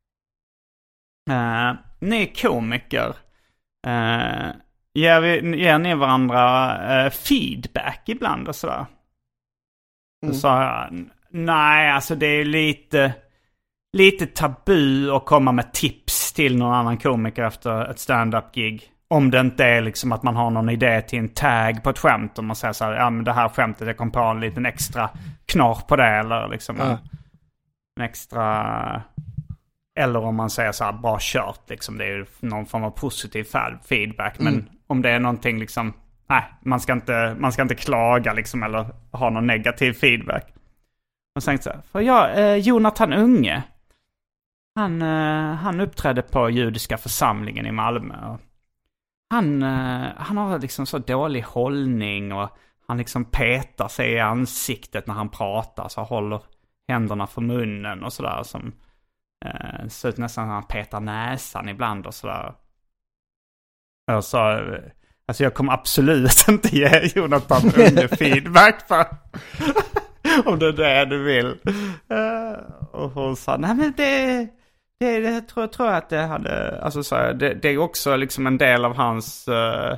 S7: Uh, ni är komiker. Uh, ger, vi, ger ni varandra uh, feedback ibland och sådär? Mm. Så sa jag, nej alltså det är lite, lite tabu att komma med tips till någon annan komiker efter ett stand-up-gig. Om det inte är liksom att man har någon idé till en tag på ett skämt. Om man säger så här, ja men det här skämtet, jag kom på en liten extra knorr på det. Eller liksom en,
S8: ja.
S7: en extra... Eller om man säger så här, bra kört liksom. Det är ju någon form av positiv feedback. Men mm. om det är någonting liksom... Nej, man ska inte, man ska inte klaga liksom. Eller ha någon negativ feedback. Och sen så här, för jag, eh, Jonathan Unge. Han, eh, han uppträdde på judiska församlingen i Malmö. Och Han, han har liksom så dålig hållning och han liksom petar sig i ansiktet när han pratar, så håller händerna för munnen och sådär, som eh, så ut nästan som han petar näsan ibland och sådär. Jag sa, alltså jag kommer absolut inte ge Jonathan Unge feedback för om det är det du vill. Eh, och hon sa, nej men det... Det, det tror, jag tror att det hade... Alltså så här, det, det är också liksom en del av hans... Uh,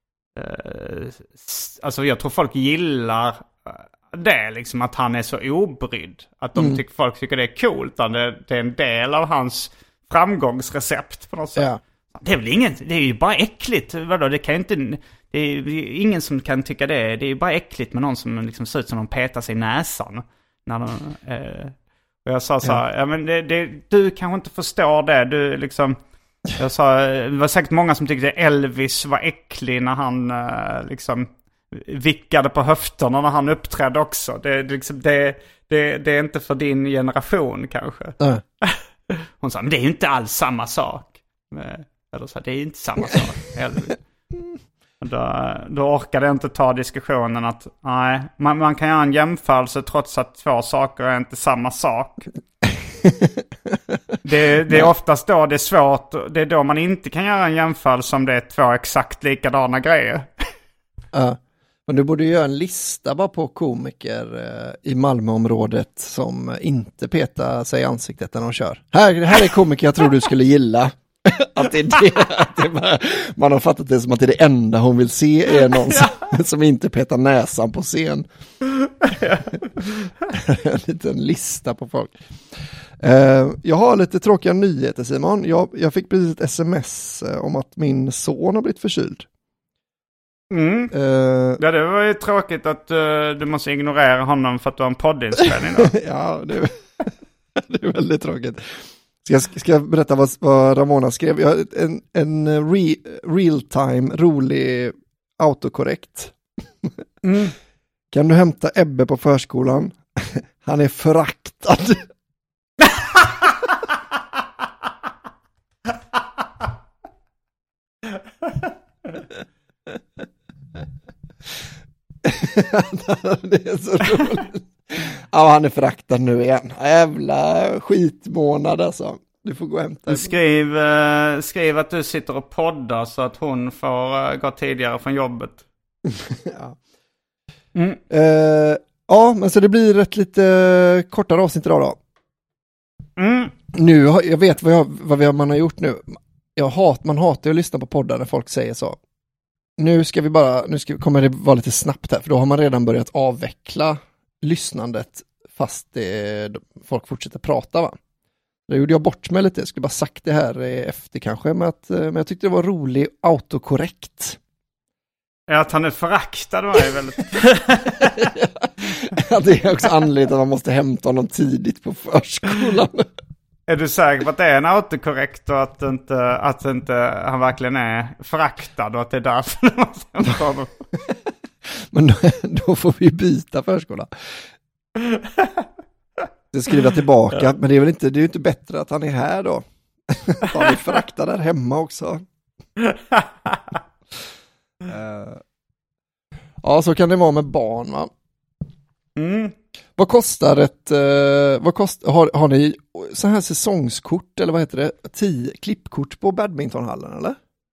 S7: uh, alltså jag tror folk gillar det. Liksom att han är så obrydd. Att de
S8: mm.
S7: tycker, folk tycker det är coolt. Det, det är en del av hans framgångsrecept på något sätt.
S8: Ja.
S7: Det är väl ingen... Det är ju bara äckligt. Vadå? Det kan ju inte... Det är ingen som kan tycka det. Det är ju bara äckligt med någon som liksom ser ut som de petar sig i näsan. När de... Uh, Och jag sa så här, ja. ja men det, det, du kanske inte förstår det. Du liksom, jag sa, det var säkert många som tyckte Elvis var äcklig när han liksom vickade på höfterna när han uppträdde också. Det, liksom, det, det, det är inte för din generation kanske. Mm. Hon sa, men det är ju inte alls samma sak. Eller så, det är ju inte samma sak. Elvis. Då, då orkade jag inte ta diskussionen att nej, man, man kan göra en jämförelse trots att två saker är inte samma sak. det, det är oftast då det är svårt. Det är då man inte kan göra en jämförelse om det är två exakt likadana grejer.
S8: Ja, men du borde göra en lista bara på komiker eh, i Malmöområdet som inte petar sig i ansiktet när de kör. Här, här är komiker jag tror du skulle gilla. Att det är det, att det bara, man har fattat det som att det är det enda hon vill se är någon som, som inte petar näsan på scen. En liten lista på folk. Uh, jag har lite tråkiga nyheter, Simon. Jag, jag fick precis ett sms uh, om att min son har blivit förkyld.
S7: Mm. Uh, ja, det var ju tråkigt att uh, du måste ignorera honom för att du har en poddinspelning då.
S8: Ja, det är, det är väldigt tråkigt. Ska jag, ska jag berätta vad, vad Ramona skrev? Jag har en, en re, real-time, rolig autokorrekt.
S7: Mm.
S8: Kan du hämta Ebbe på förskolan? Han är föraktad. Det är så roligt. Ja, han är föraktad nu igen. Jävla skitmånad alltså. Du får gå och hämta.
S7: Skriv, uh, skriv att du sitter och poddar så att hon får uh, gå tidigare från jobbet.
S8: Ja.
S7: Mm.
S8: Uh, ja, men så det blir ett lite kortare avsnitt idag då.
S7: Mm.
S8: Nu, har, jag vet vad, jag, vad vi har, man har gjort nu. Jag hat, man hatar att lyssna på poddar när folk säger så. Nu ska vi bara, nu ska, kommer det vara lite snabbt här, för då har man redan börjat avveckla lyssnandet fast det, folk fortsätter prata, va? Då gjorde jag bort mig lite, jag skulle bara sagt det här efter kanske, men, att, men jag tyckte det var rolig autokorrekt.
S7: Ja, att han är föraktad var ju väldigt...
S8: Ja, det är också anledningen att man måste hämta honom tidigt på förskolan.
S7: Är du säker på att det är en autokorrekt och att inte, att inte han verkligen är föraktad och att det är därför man måste hämta honom?
S8: Men då, då får vi byta förskola. Det skriver tillbaka, ja. Men det är väl inte, det är ju inte bättre att han är här då. Han är föraktad där hemma också. uh, ja, så kan det vara med barn, va?
S7: Mm.
S8: Vad kostar ett, uh, vad kost, har, har ni så här säsongskort eller vad heter det? Tio klippkort på badmintonhallen eller?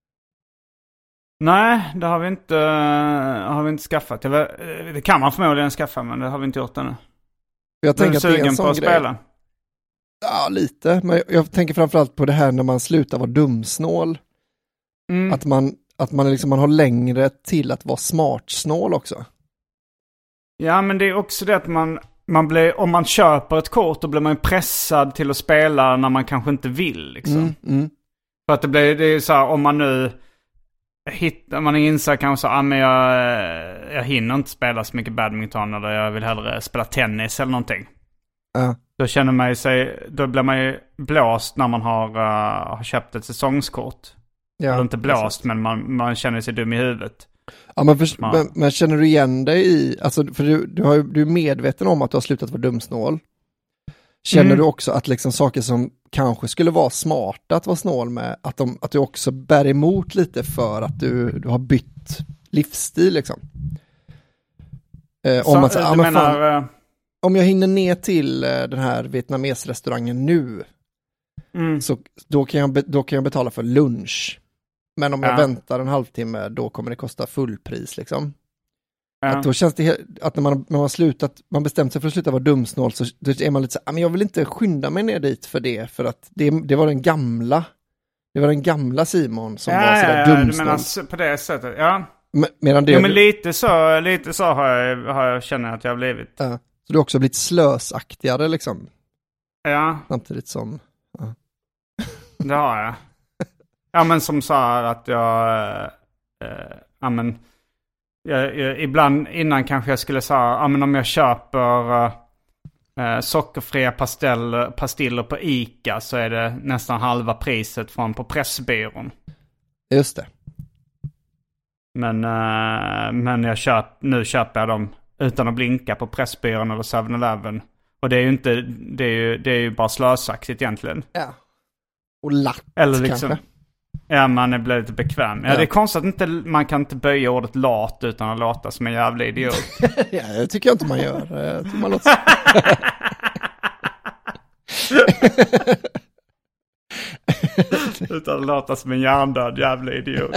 S7: Nej, det har vi inte, har vi inte skaffat. Det, det kan man förmodligen skaffa, men det har vi inte gjort ännu.
S8: Jag tänker att det är en sån
S7: på att
S8: grej.
S7: Spela?
S8: Ja, lite. Men jag, jag tänker framförallt på det här när man slutar vara dumsnål. Mm. Att man, att man, liksom, man har längre till att vara smartsnål också.
S7: Ja, men det är också det att man, man blir, om man köper ett kort då blir man pressad till att spela när man kanske inte vill. Liksom.
S8: Mm, mm.
S7: För att det blir, det är så här, om man nu hittar, man inser kanske så, ah, men jag, jag hinner inte spela så mycket badminton eller jag vill hellre spela tennis eller någonting.
S8: Uh.
S7: Då känner man sig, då blir man ju blåst när man har, uh, har köpt ett säsongskort. Ja, eller inte blåst, precis. Men man, man känner sig dum i huvudet.
S8: Ja, men, för, men, men känner du igen dig i, alltså för du, du, har, du är medveten om att du har slutat vara dumsnål. Känner mm. du också att liksom saker som kanske skulle vara smarta att vara snål med, att, de, att du också bär emot lite för att du, du har bytt livsstil liksom? Eh, om,
S7: så,
S8: man, så, ja, men
S7: menar,
S8: fan, om jag hinner ner till eh, den här vietnamesrestaurangen nu, mm. så då kan, jag, då kan jag betala för lunch. Men om jag ja. väntar en halvtimme, då kommer det kosta fullpris liksom. Ja. Att då känns det att när man, när man har slutat, man bestämt sig för att sluta vara dumsnål, så då är man lite så här, men jag vill inte skynda mig ner dit för det, för att det, det var den gamla det var den gamla Simon som
S7: ja,
S8: var sådär
S7: ja,
S8: dumsnål.
S7: Du menar på det sättet, ja.
S8: Men, medan det,
S7: ja, men lite så, lite så har jag, har jag känner att jag har blivit.
S8: Ja. Så du har också blivit slösaktigare liksom.
S7: Ja.
S8: Samtidigt som, ja.
S7: Det har jag. Ja, men som sa att jag, äh, ja men, jag, jag, ibland innan kanske jag skulle säga, ja men om jag köper äh, sockerfria pastell, pastiller på Ica så är det nästan halva priset från på Pressbyrån.
S8: Just det.
S7: Men, äh, men jag köp, nu köper jag dem utan att blinka på Pressbyrån eller seven eleven. Och det är ju inte, det är ju, det är ju bara slösaktigt egentligen.
S8: Ja. Och latt
S7: eller liksom,
S8: kanske.
S7: Ja, man är blivit lite bekväm. Ja, ja. Det är konstigt att inte, man kan inte böja ordet lat utan att låta som en jävla idiot.
S8: Ja, det tycker jag inte man gör. Jag tycker man låter...
S7: utan att låta som en hjärndöd jävla idiot.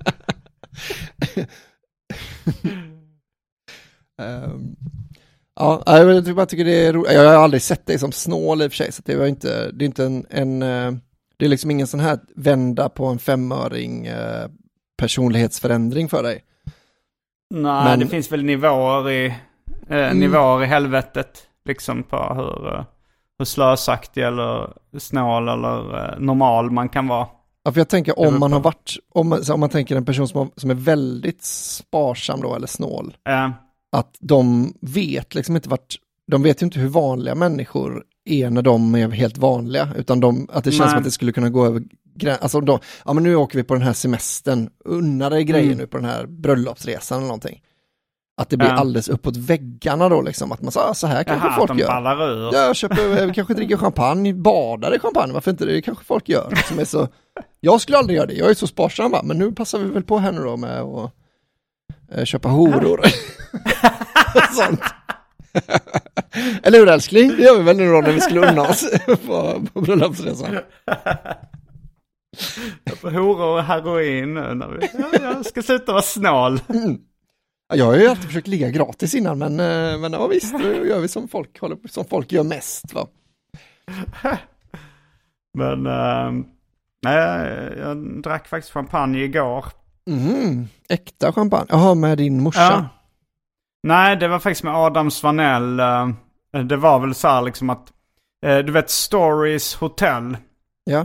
S8: um, ja, jag bara tycker det är roligt. Jag har aldrig sett dig som snål i och för sig, så det var inte, det är inte en... en det är liksom ingen sån här vända på en femöring eh, personlighetsförändring för dig.
S7: Nej, men det finns väl nivåer i, eh, mm. nivåer i helvetet. Liksom på hur, eh, hur slösaktig eller snål eller eh, normal man kan vara.
S8: Ja, för jag tänker om man har varit, om man, om man tänker en person som, har, som är väldigt sparsam då, eller snål.
S7: Eh. Att
S8: de vet liksom inte vart, de vet ju inte hur vanliga människor är när de är helt vanliga, utan de, att det känns Nej. som att det skulle kunna gå över gränsen. Alltså då, ja men nu åker vi på den här semestern, unna dig grejer mm. nu på den här bröllopsresan eller någonting. Att det blir
S7: Ja.
S8: alldeles uppåt väggarna då liksom. Att man sa, så här kanske
S7: Jaha,
S8: folk
S7: att de
S8: gör.
S7: ballar ur.
S8: Jag köper, kanske dricker champagne, badar i champagne. Varför inte? Det kanske folk gör. Som är så, jag skulle aldrig göra det. Jag är så sparsam, va? Men nu passar vi väl på här nu då med att eh, köpa horor. Sånt. Eller hur, älskling? Det gör vi väl nu då när vi skulle unna oss på, på bröllopsresan.
S7: På horor och heroin nu när vi, ja, jag ska sluta vara snål.
S8: Mm. Jag har ju alltid försökt ligga gratis innan, men, men ja, visst, då gör vi som folk, håller, som folk gör mest, va?
S7: Men äh, nej, jag drack faktiskt champagne igår.
S8: Mm, äkta champagne. Jaha, med din morsa.
S7: Ja. Nej, det var faktiskt med Adam Svanell. Det var väl så här liksom att, du vet, Stories Hotel.
S8: Ja.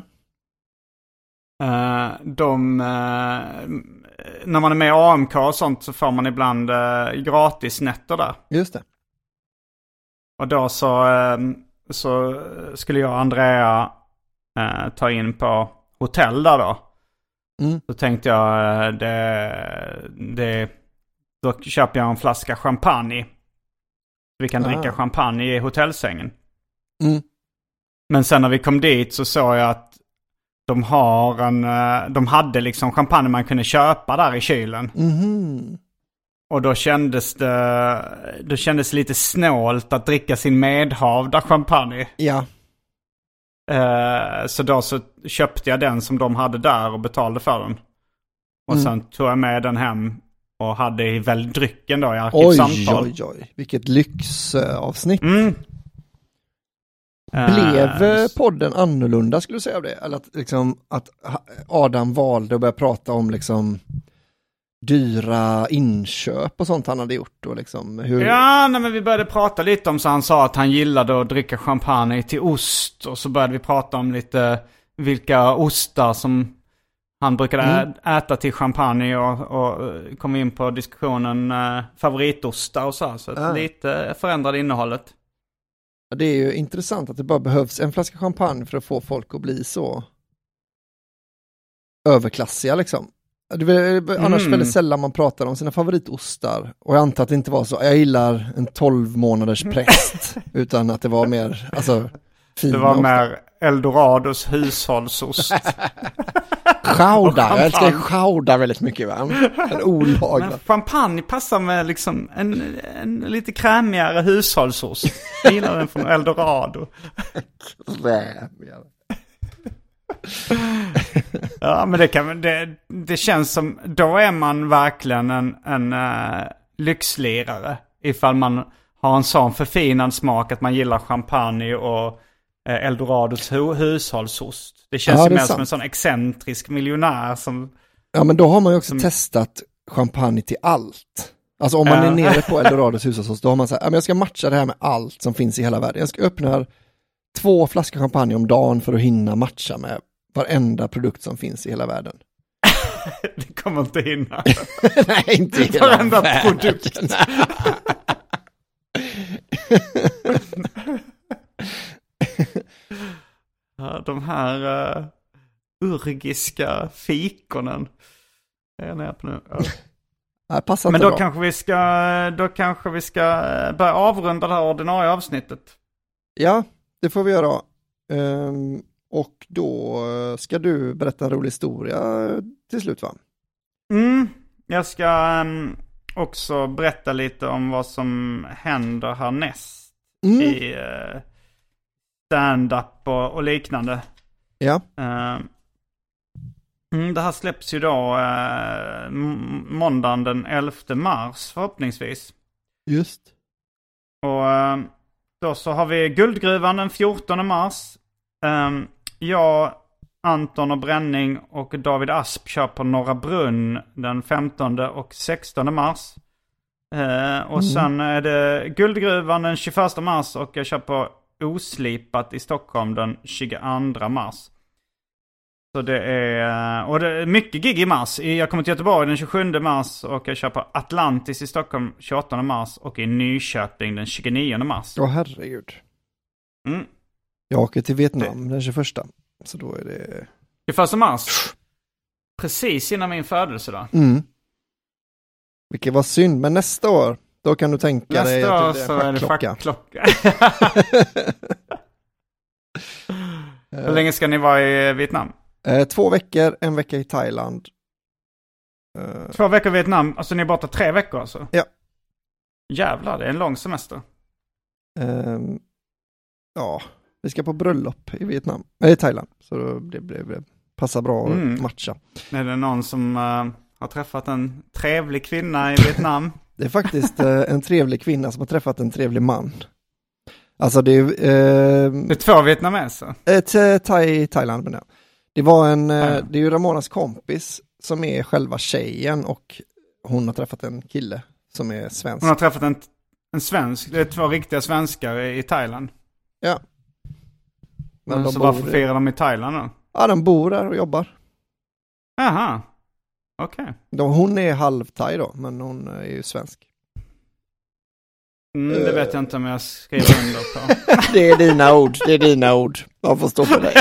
S7: De, när man är med i A M K och sånt så får man ibland gratis nätter där.
S8: Just det.
S7: Och då så, så skulle jag och Andrea ta in på hotell där då.
S8: Mm.
S7: Så tänkte jag, det, det, då köper jag en flaska champagne. Vi kan dricka
S8: ah.
S7: champagne i hotellsängen.
S8: Mm.
S7: Men sen när vi kom dit så såg jag att de har en, de hade liksom champagne man kunde köpa där i kylen.
S8: Mm.
S7: Och då kändes det, då kändes det lite snålt att dricka sin medhavda champagne.
S8: Ja.
S7: Uh, så då så köpte jag den som de hade där och betalade för den. Och
S8: mm.
S7: sen tog jag med den hem och hade i väl drycken då i arkivsamtal.
S8: Oj, oj, oj. Vilket lyxavsnitt.
S7: Mm.
S8: Blev uh, podden annorlunda, skulle du säga av det? Eller att, liksom, att Adam valde att börja prata om liksom dyra inköp och sånt han hade gjort och liksom hur...
S7: Ja, nej, men vi började prata lite om, så han sa att han gillade att dricka champagne till ost, och så började vi prata om lite vilka ostar som han brukade mm. äta till champagne, och, och kom in på diskussionen äh, favoritostar och så, så att
S8: ah.
S7: lite förändrade innehållet.
S8: Ja, det är ju intressant att det bara behövs en flaska champagne för att få folk att bli så överklassiga liksom. Det är annars mm. väldigt sällan man pratar om sina favoritostar. Och jag antar att det inte var så. Jag gillar en tolv månaders präst. Utan att det var mer, alltså, fina.
S7: Det var
S8: ofta.
S7: mer Eldorados hushållsost.
S8: Chauda, jag älskar chauda väldigt mycket, va? En olaglad.
S7: Men champagne passar med liksom en, en lite krämigare hushållsost. Jag gillar den från Eldorado. Krämigare. Ja, men det kan det, det känns som, då är man verkligen en, en uh, lyxlirare ifall man har en sån förfinad smak att man gillar champagne och uh, Eldorados hu- hushållsost. Det känns
S8: ja,
S7: ju
S8: det
S7: mer
S8: sant.
S7: som en sån excentrisk miljonär som...
S8: Ja, men då har man ju också
S7: som...
S8: testat champagne till allt. Alltså om man
S7: ja.
S8: är nere på Eldorados hushållsost, då har man så här, ja, men jag ska matcha det här med allt som finns i hela världen. Jag ska öppna två flaskor champagne om dagen för att hinna matcha med varenda produkt som finns i hela världen.
S7: Det kommer inte hinna.
S8: Nej, inte hela
S7: varenda
S8: världen.
S7: produkt. Ja, de här uh, urgiska fikonen är jag nere på nu. Ja.
S8: Nej, passar
S7: Men
S8: inte
S7: då
S8: bra.
S7: kanske vi ska då kanske vi ska börja avrunda det här ordinarie avsnittet.
S8: Ja, det får vi göra. Um, och då ska du berätta en rolig historia till slut, va?
S7: Mm, jag ska um, också berätta lite om vad som händer härnäst mm. i uh, stand-up och, och liknande.
S8: Ja.
S7: Uh, mm, det här släpps ju då uh, måndagen den elfte mars förhoppningsvis.
S8: Just.
S7: Och uh, då så har vi Guldgruvan den fjortonde mars. Um, jag, Anton och Bränning och David Asp kör på Norra Brunn den femtonde och sextonde mars. Uh, och mm. sen är det Guldgruvan den tjugoförsta mars och jag kör på Oslipat i Stockholm den tjugoandra mars. Så det är, och det är mycket gig i mars. Jag kommer till Göteborg den tjugosjunde mars och jag kör på Atlantis i Stockholm tjugoåttonde mars och i Nyköping den tjugonionde mars.
S8: Åh, herregud.
S7: Mm.
S8: Jag åker till Vietnam den tjugoförsta. Så då är det...
S7: tjugoförsta mars? Precis innan min födelse då.
S8: Mm. Vilket var synd, men nästa år Då kan du tänka
S7: Nästa
S8: dig
S7: år
S8: att det är
S7: så är
S8: en
S7: det
S8: schackklocka.
S7: schackklocka. Hur länge ska ni vara i Vietnam?
S8: Eh, två veckor, en vecka i Thailand. Eh,
S7: Två veckor i Vietnam, alltså ni är borta tre veckor alltså?
S8: Ja.
S7: Jävlar, det är en lång semester.
S8: eh, ja, vi ska på bröllop i Vietnam, eh, i Thailand. Så det, det, det passar bra
S7: Mm.
S8: att matcha.
S7: Är det någon som uh, har träffat en trevlig kvinna i Vietnam?
S8: Det är faktiskt eh, en trevlig kvinna som har träffat en trevlig man. Alltså det är... Eh,
S7: Det är två vietnameser.
S8: ett eh, thai, Thailand, men ja. Det var en... Eh, det är ju Ramonas kompis som är själva tjejen och hon har träffat en kille som är svensk.
S7: Hon har träffat en, en svensk. Det är två riktiga svenskar i, i Thailand.
S8: Ja. Men de
S7: så
S8: bor
S7: varför
S8: i-
S7: firar de i Thailand då?
S8: Ja, de bor där och jobbar.
S7: Aha. Okej.
S8: De, hon är halv-thai då, men hon är ju svensk.
S7: Mm, det vet jag inte om jag skriver under på.
S8: Det är dina ord, det är dina ord. Jag får stå för dig.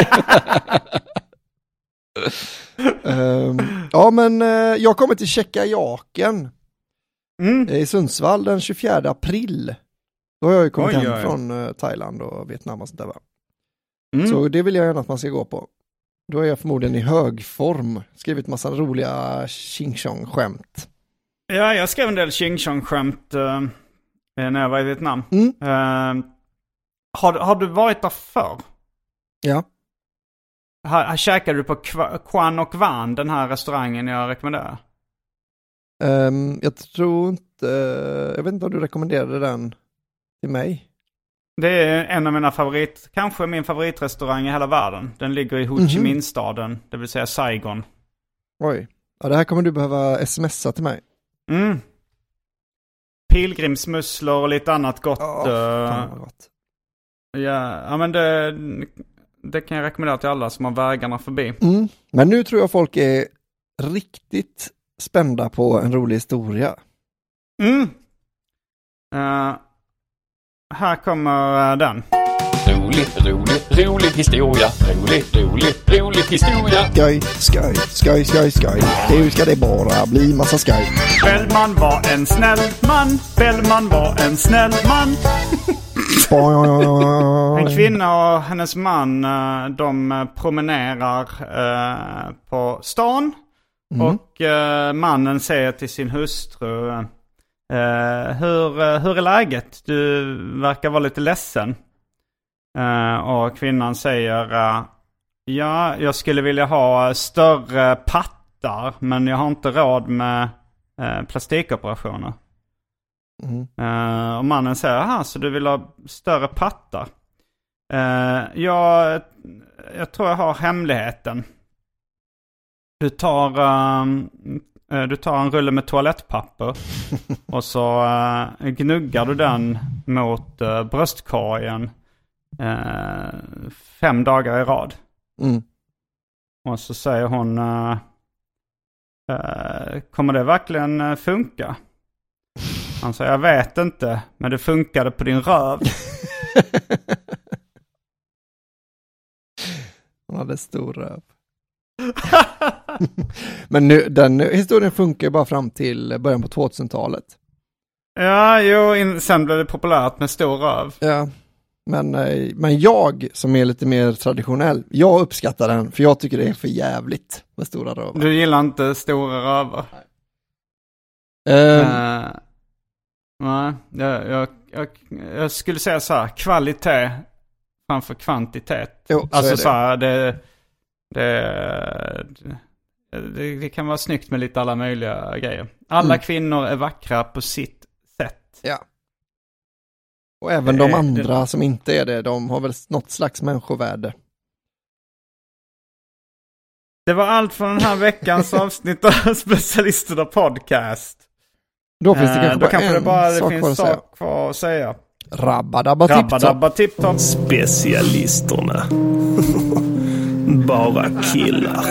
S8: um, ja, men uh, jag kommer till Tjeckajaken
S7: Mm.
S8: i Sundsvall den tjugofjärde april. Då har jag ju kommit
S7: Oj,
S8: hem
S7: oj.
S8: från uh, Thailand och Vietnam och sånt där, va?
S7: Mm.
S8: Så det vill jag gärna att man ska gå på. Då är jag förmodligen i hög form. Skrivit massa roliga ching-chong-skämt.
S7: Ja, jag skrev en del ching-chong-skämt uh, när jag var i Vietnam.
S8: Mm.
S7: Uh, har, har du varit där förr?
S8: Ja.
S7: Har, har käkade du på Qua- Quan och Van, den här restaurangen jag rekommenderar?
S8: Um, jag tror inte, jag vet inte om du rekommenderade den till mig.
S7: Det är en av mina favorit, kanske min favoritrestaurang i hela världen. Den ligger i Ho Chi
S8: Mhm.
S7: Minh-staden, det vill säga Saigon.
S8: Oj, ja, det här kommer du behöva smsa till mig.
S7: Mm. Pilgrimsmusslor och lite annat gott.
S8: Ja,
S7: eh,
S8: fan vad gott.
S7: ja, ja, men det, det kan jag rekommendera till alla som har vägarna förbi.
S8: Mm. Men nu tror jag folk är riktigt spända på en rolig historia.
S7: Mm. Eh, här kommer eh, den.
S9: Rolig, rolig, rolig historia. Rolig, rolig, rolig historia.
S8: Skoj, skoj, skoj, skoj, skoj. Nu ska det bara bli massa skoj.
S7: Bellman var en snäll man. Bellman var en snäll man. En kvinna och hennes man, eh, de promenerar eh, på stan.
S8: Mm.
S7: Och eh, mannen säger till sin hustru, eh, hur, eh, hur är läget? Du verkar vara lite ledsen. Eh, och kvinnan säger, eh, ja, jag skulle vilja ha större pattar, men jag har inte råd med eh, plastikoperationer.
S8: Mm.
S7: Eh, och mannen säger, aha, så du vill ha större pattar? Eh, jag, jag tror jag har hemligheten. Du tar, um, eh, du tar en rulle med toalettpapper och så uh, gnuggar du den mot uh, bröstkorgen uh, fem dagar i rad.
S8: Mm.
S7: Och så säger hon, uh, uh, kommer det verkligen uh, funka? Han säger, jag vet inte, men det funkade på din röv.
S8: Hon hade stor röv. Men nu, den historien funkar ju bara fram till början på tvåtusentalet.
S7: Ja, jo, in, sen blev det populärt med stor röv.
S8: Ja, men, eh, men jag som är lite mer traditionell, jag uppskattar den för jag tycker det är för jävligt med stora rövar.
S7: Du gillar inte stora rövar?
S8: Eh,
S7: Uh, nej, jag, jag, jag, jag skulle säga så här, kvalitet framför kvantitet.
S8: Jo, så
S7: alltså
S8: är det.
S7: så här, det, det, det, det kan vara snyggt med lite alla möjliga grejer. Alla
S8: Mm.
S7: kvinnor är vackra på sitt sätt.
S8: Ja. Och även
S7: Det
S8: de
S7: är-
S8: andra
S7: det-
S8: som inte är det, de har väl något slags människovärde.
S7: Det var allt från den här veckans avsnitt av Specialisterna podcast.
S8: Då finns det
S7: Eh,
S8: kanske
S7: då
S8: bara
S7: kanske
S8: en
S7: det bara det
S8: sak
S7: finns
S8: kvar att säga.
S7: sak kvar att säga.
S8: Rabba-dabba tipp-topp.
S7: Rabba-dabba tipp-topp.
S6: Specialisterna. Bara killar.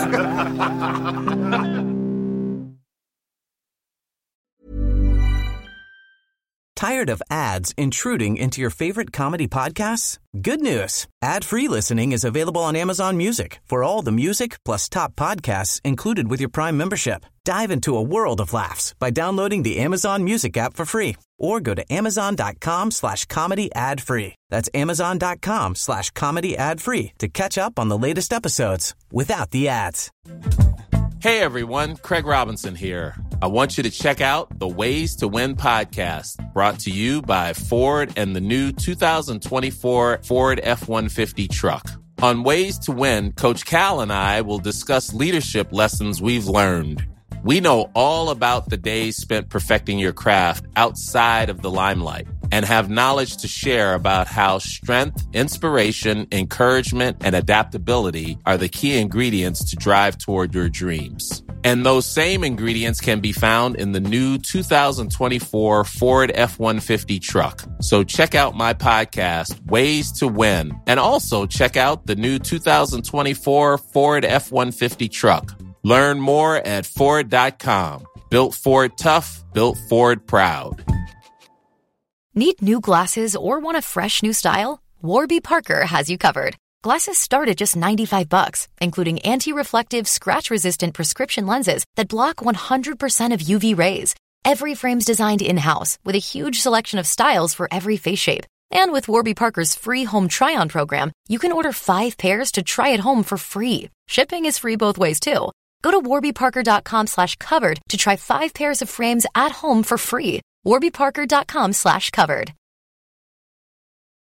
S5: Tired of ads intruding into your favorite comedy podcasts? Good news. Ad-free listening is available on Amazon Music for all the music plus top podcasts included with your Prime membership. Dive into a world of laughs by downloading the Amazon Music app for free or go to amazon.com slash comedy ad free. That's amazon.com slash comedy ad free to catch up on the latest episodes without the ads.
S11: Hey everyone, Craig Robinson here. I want you to check out the Ways to Win podcast, brought to you by Ford and the new two thousand twenty-four Ford F one fifty truck. On Ways to Win, Coach Cal and I will discuss leadership lessons we've learned. We know all about the days spent perfecting your craft outside of the limelight and have knowledge to share about how strength, inspiration, encouragement, and adaptability are the key ingredients to drive toward your dreams. And those same ingredients can be found in the new two thousand twenty-four Ford F one fifty truck. So check out my podcast, Ways to Win, and also check out the new two thousand twenty-four Ford F one fifty truck. Learn more at Ford dot com. Built Ford tough, built Ford proud.
S2: Need new glasses or want a fresh new style? Warby Parker has you covered. Glasses start at just ninety-five bucks, including anti-reflective, scratch-resistant prescription lenses that block one hundred percent of U V rays. Every frame's designed in-house with a huge selection of styles for every face shape. And with Warby Parker's free home try-on program, you can order five pairs to try at home for free. Shipping is free both ways, too. Go to warbyparker.com slash covered to try five pairs of frames at home for free. warbyparker.com slash covered.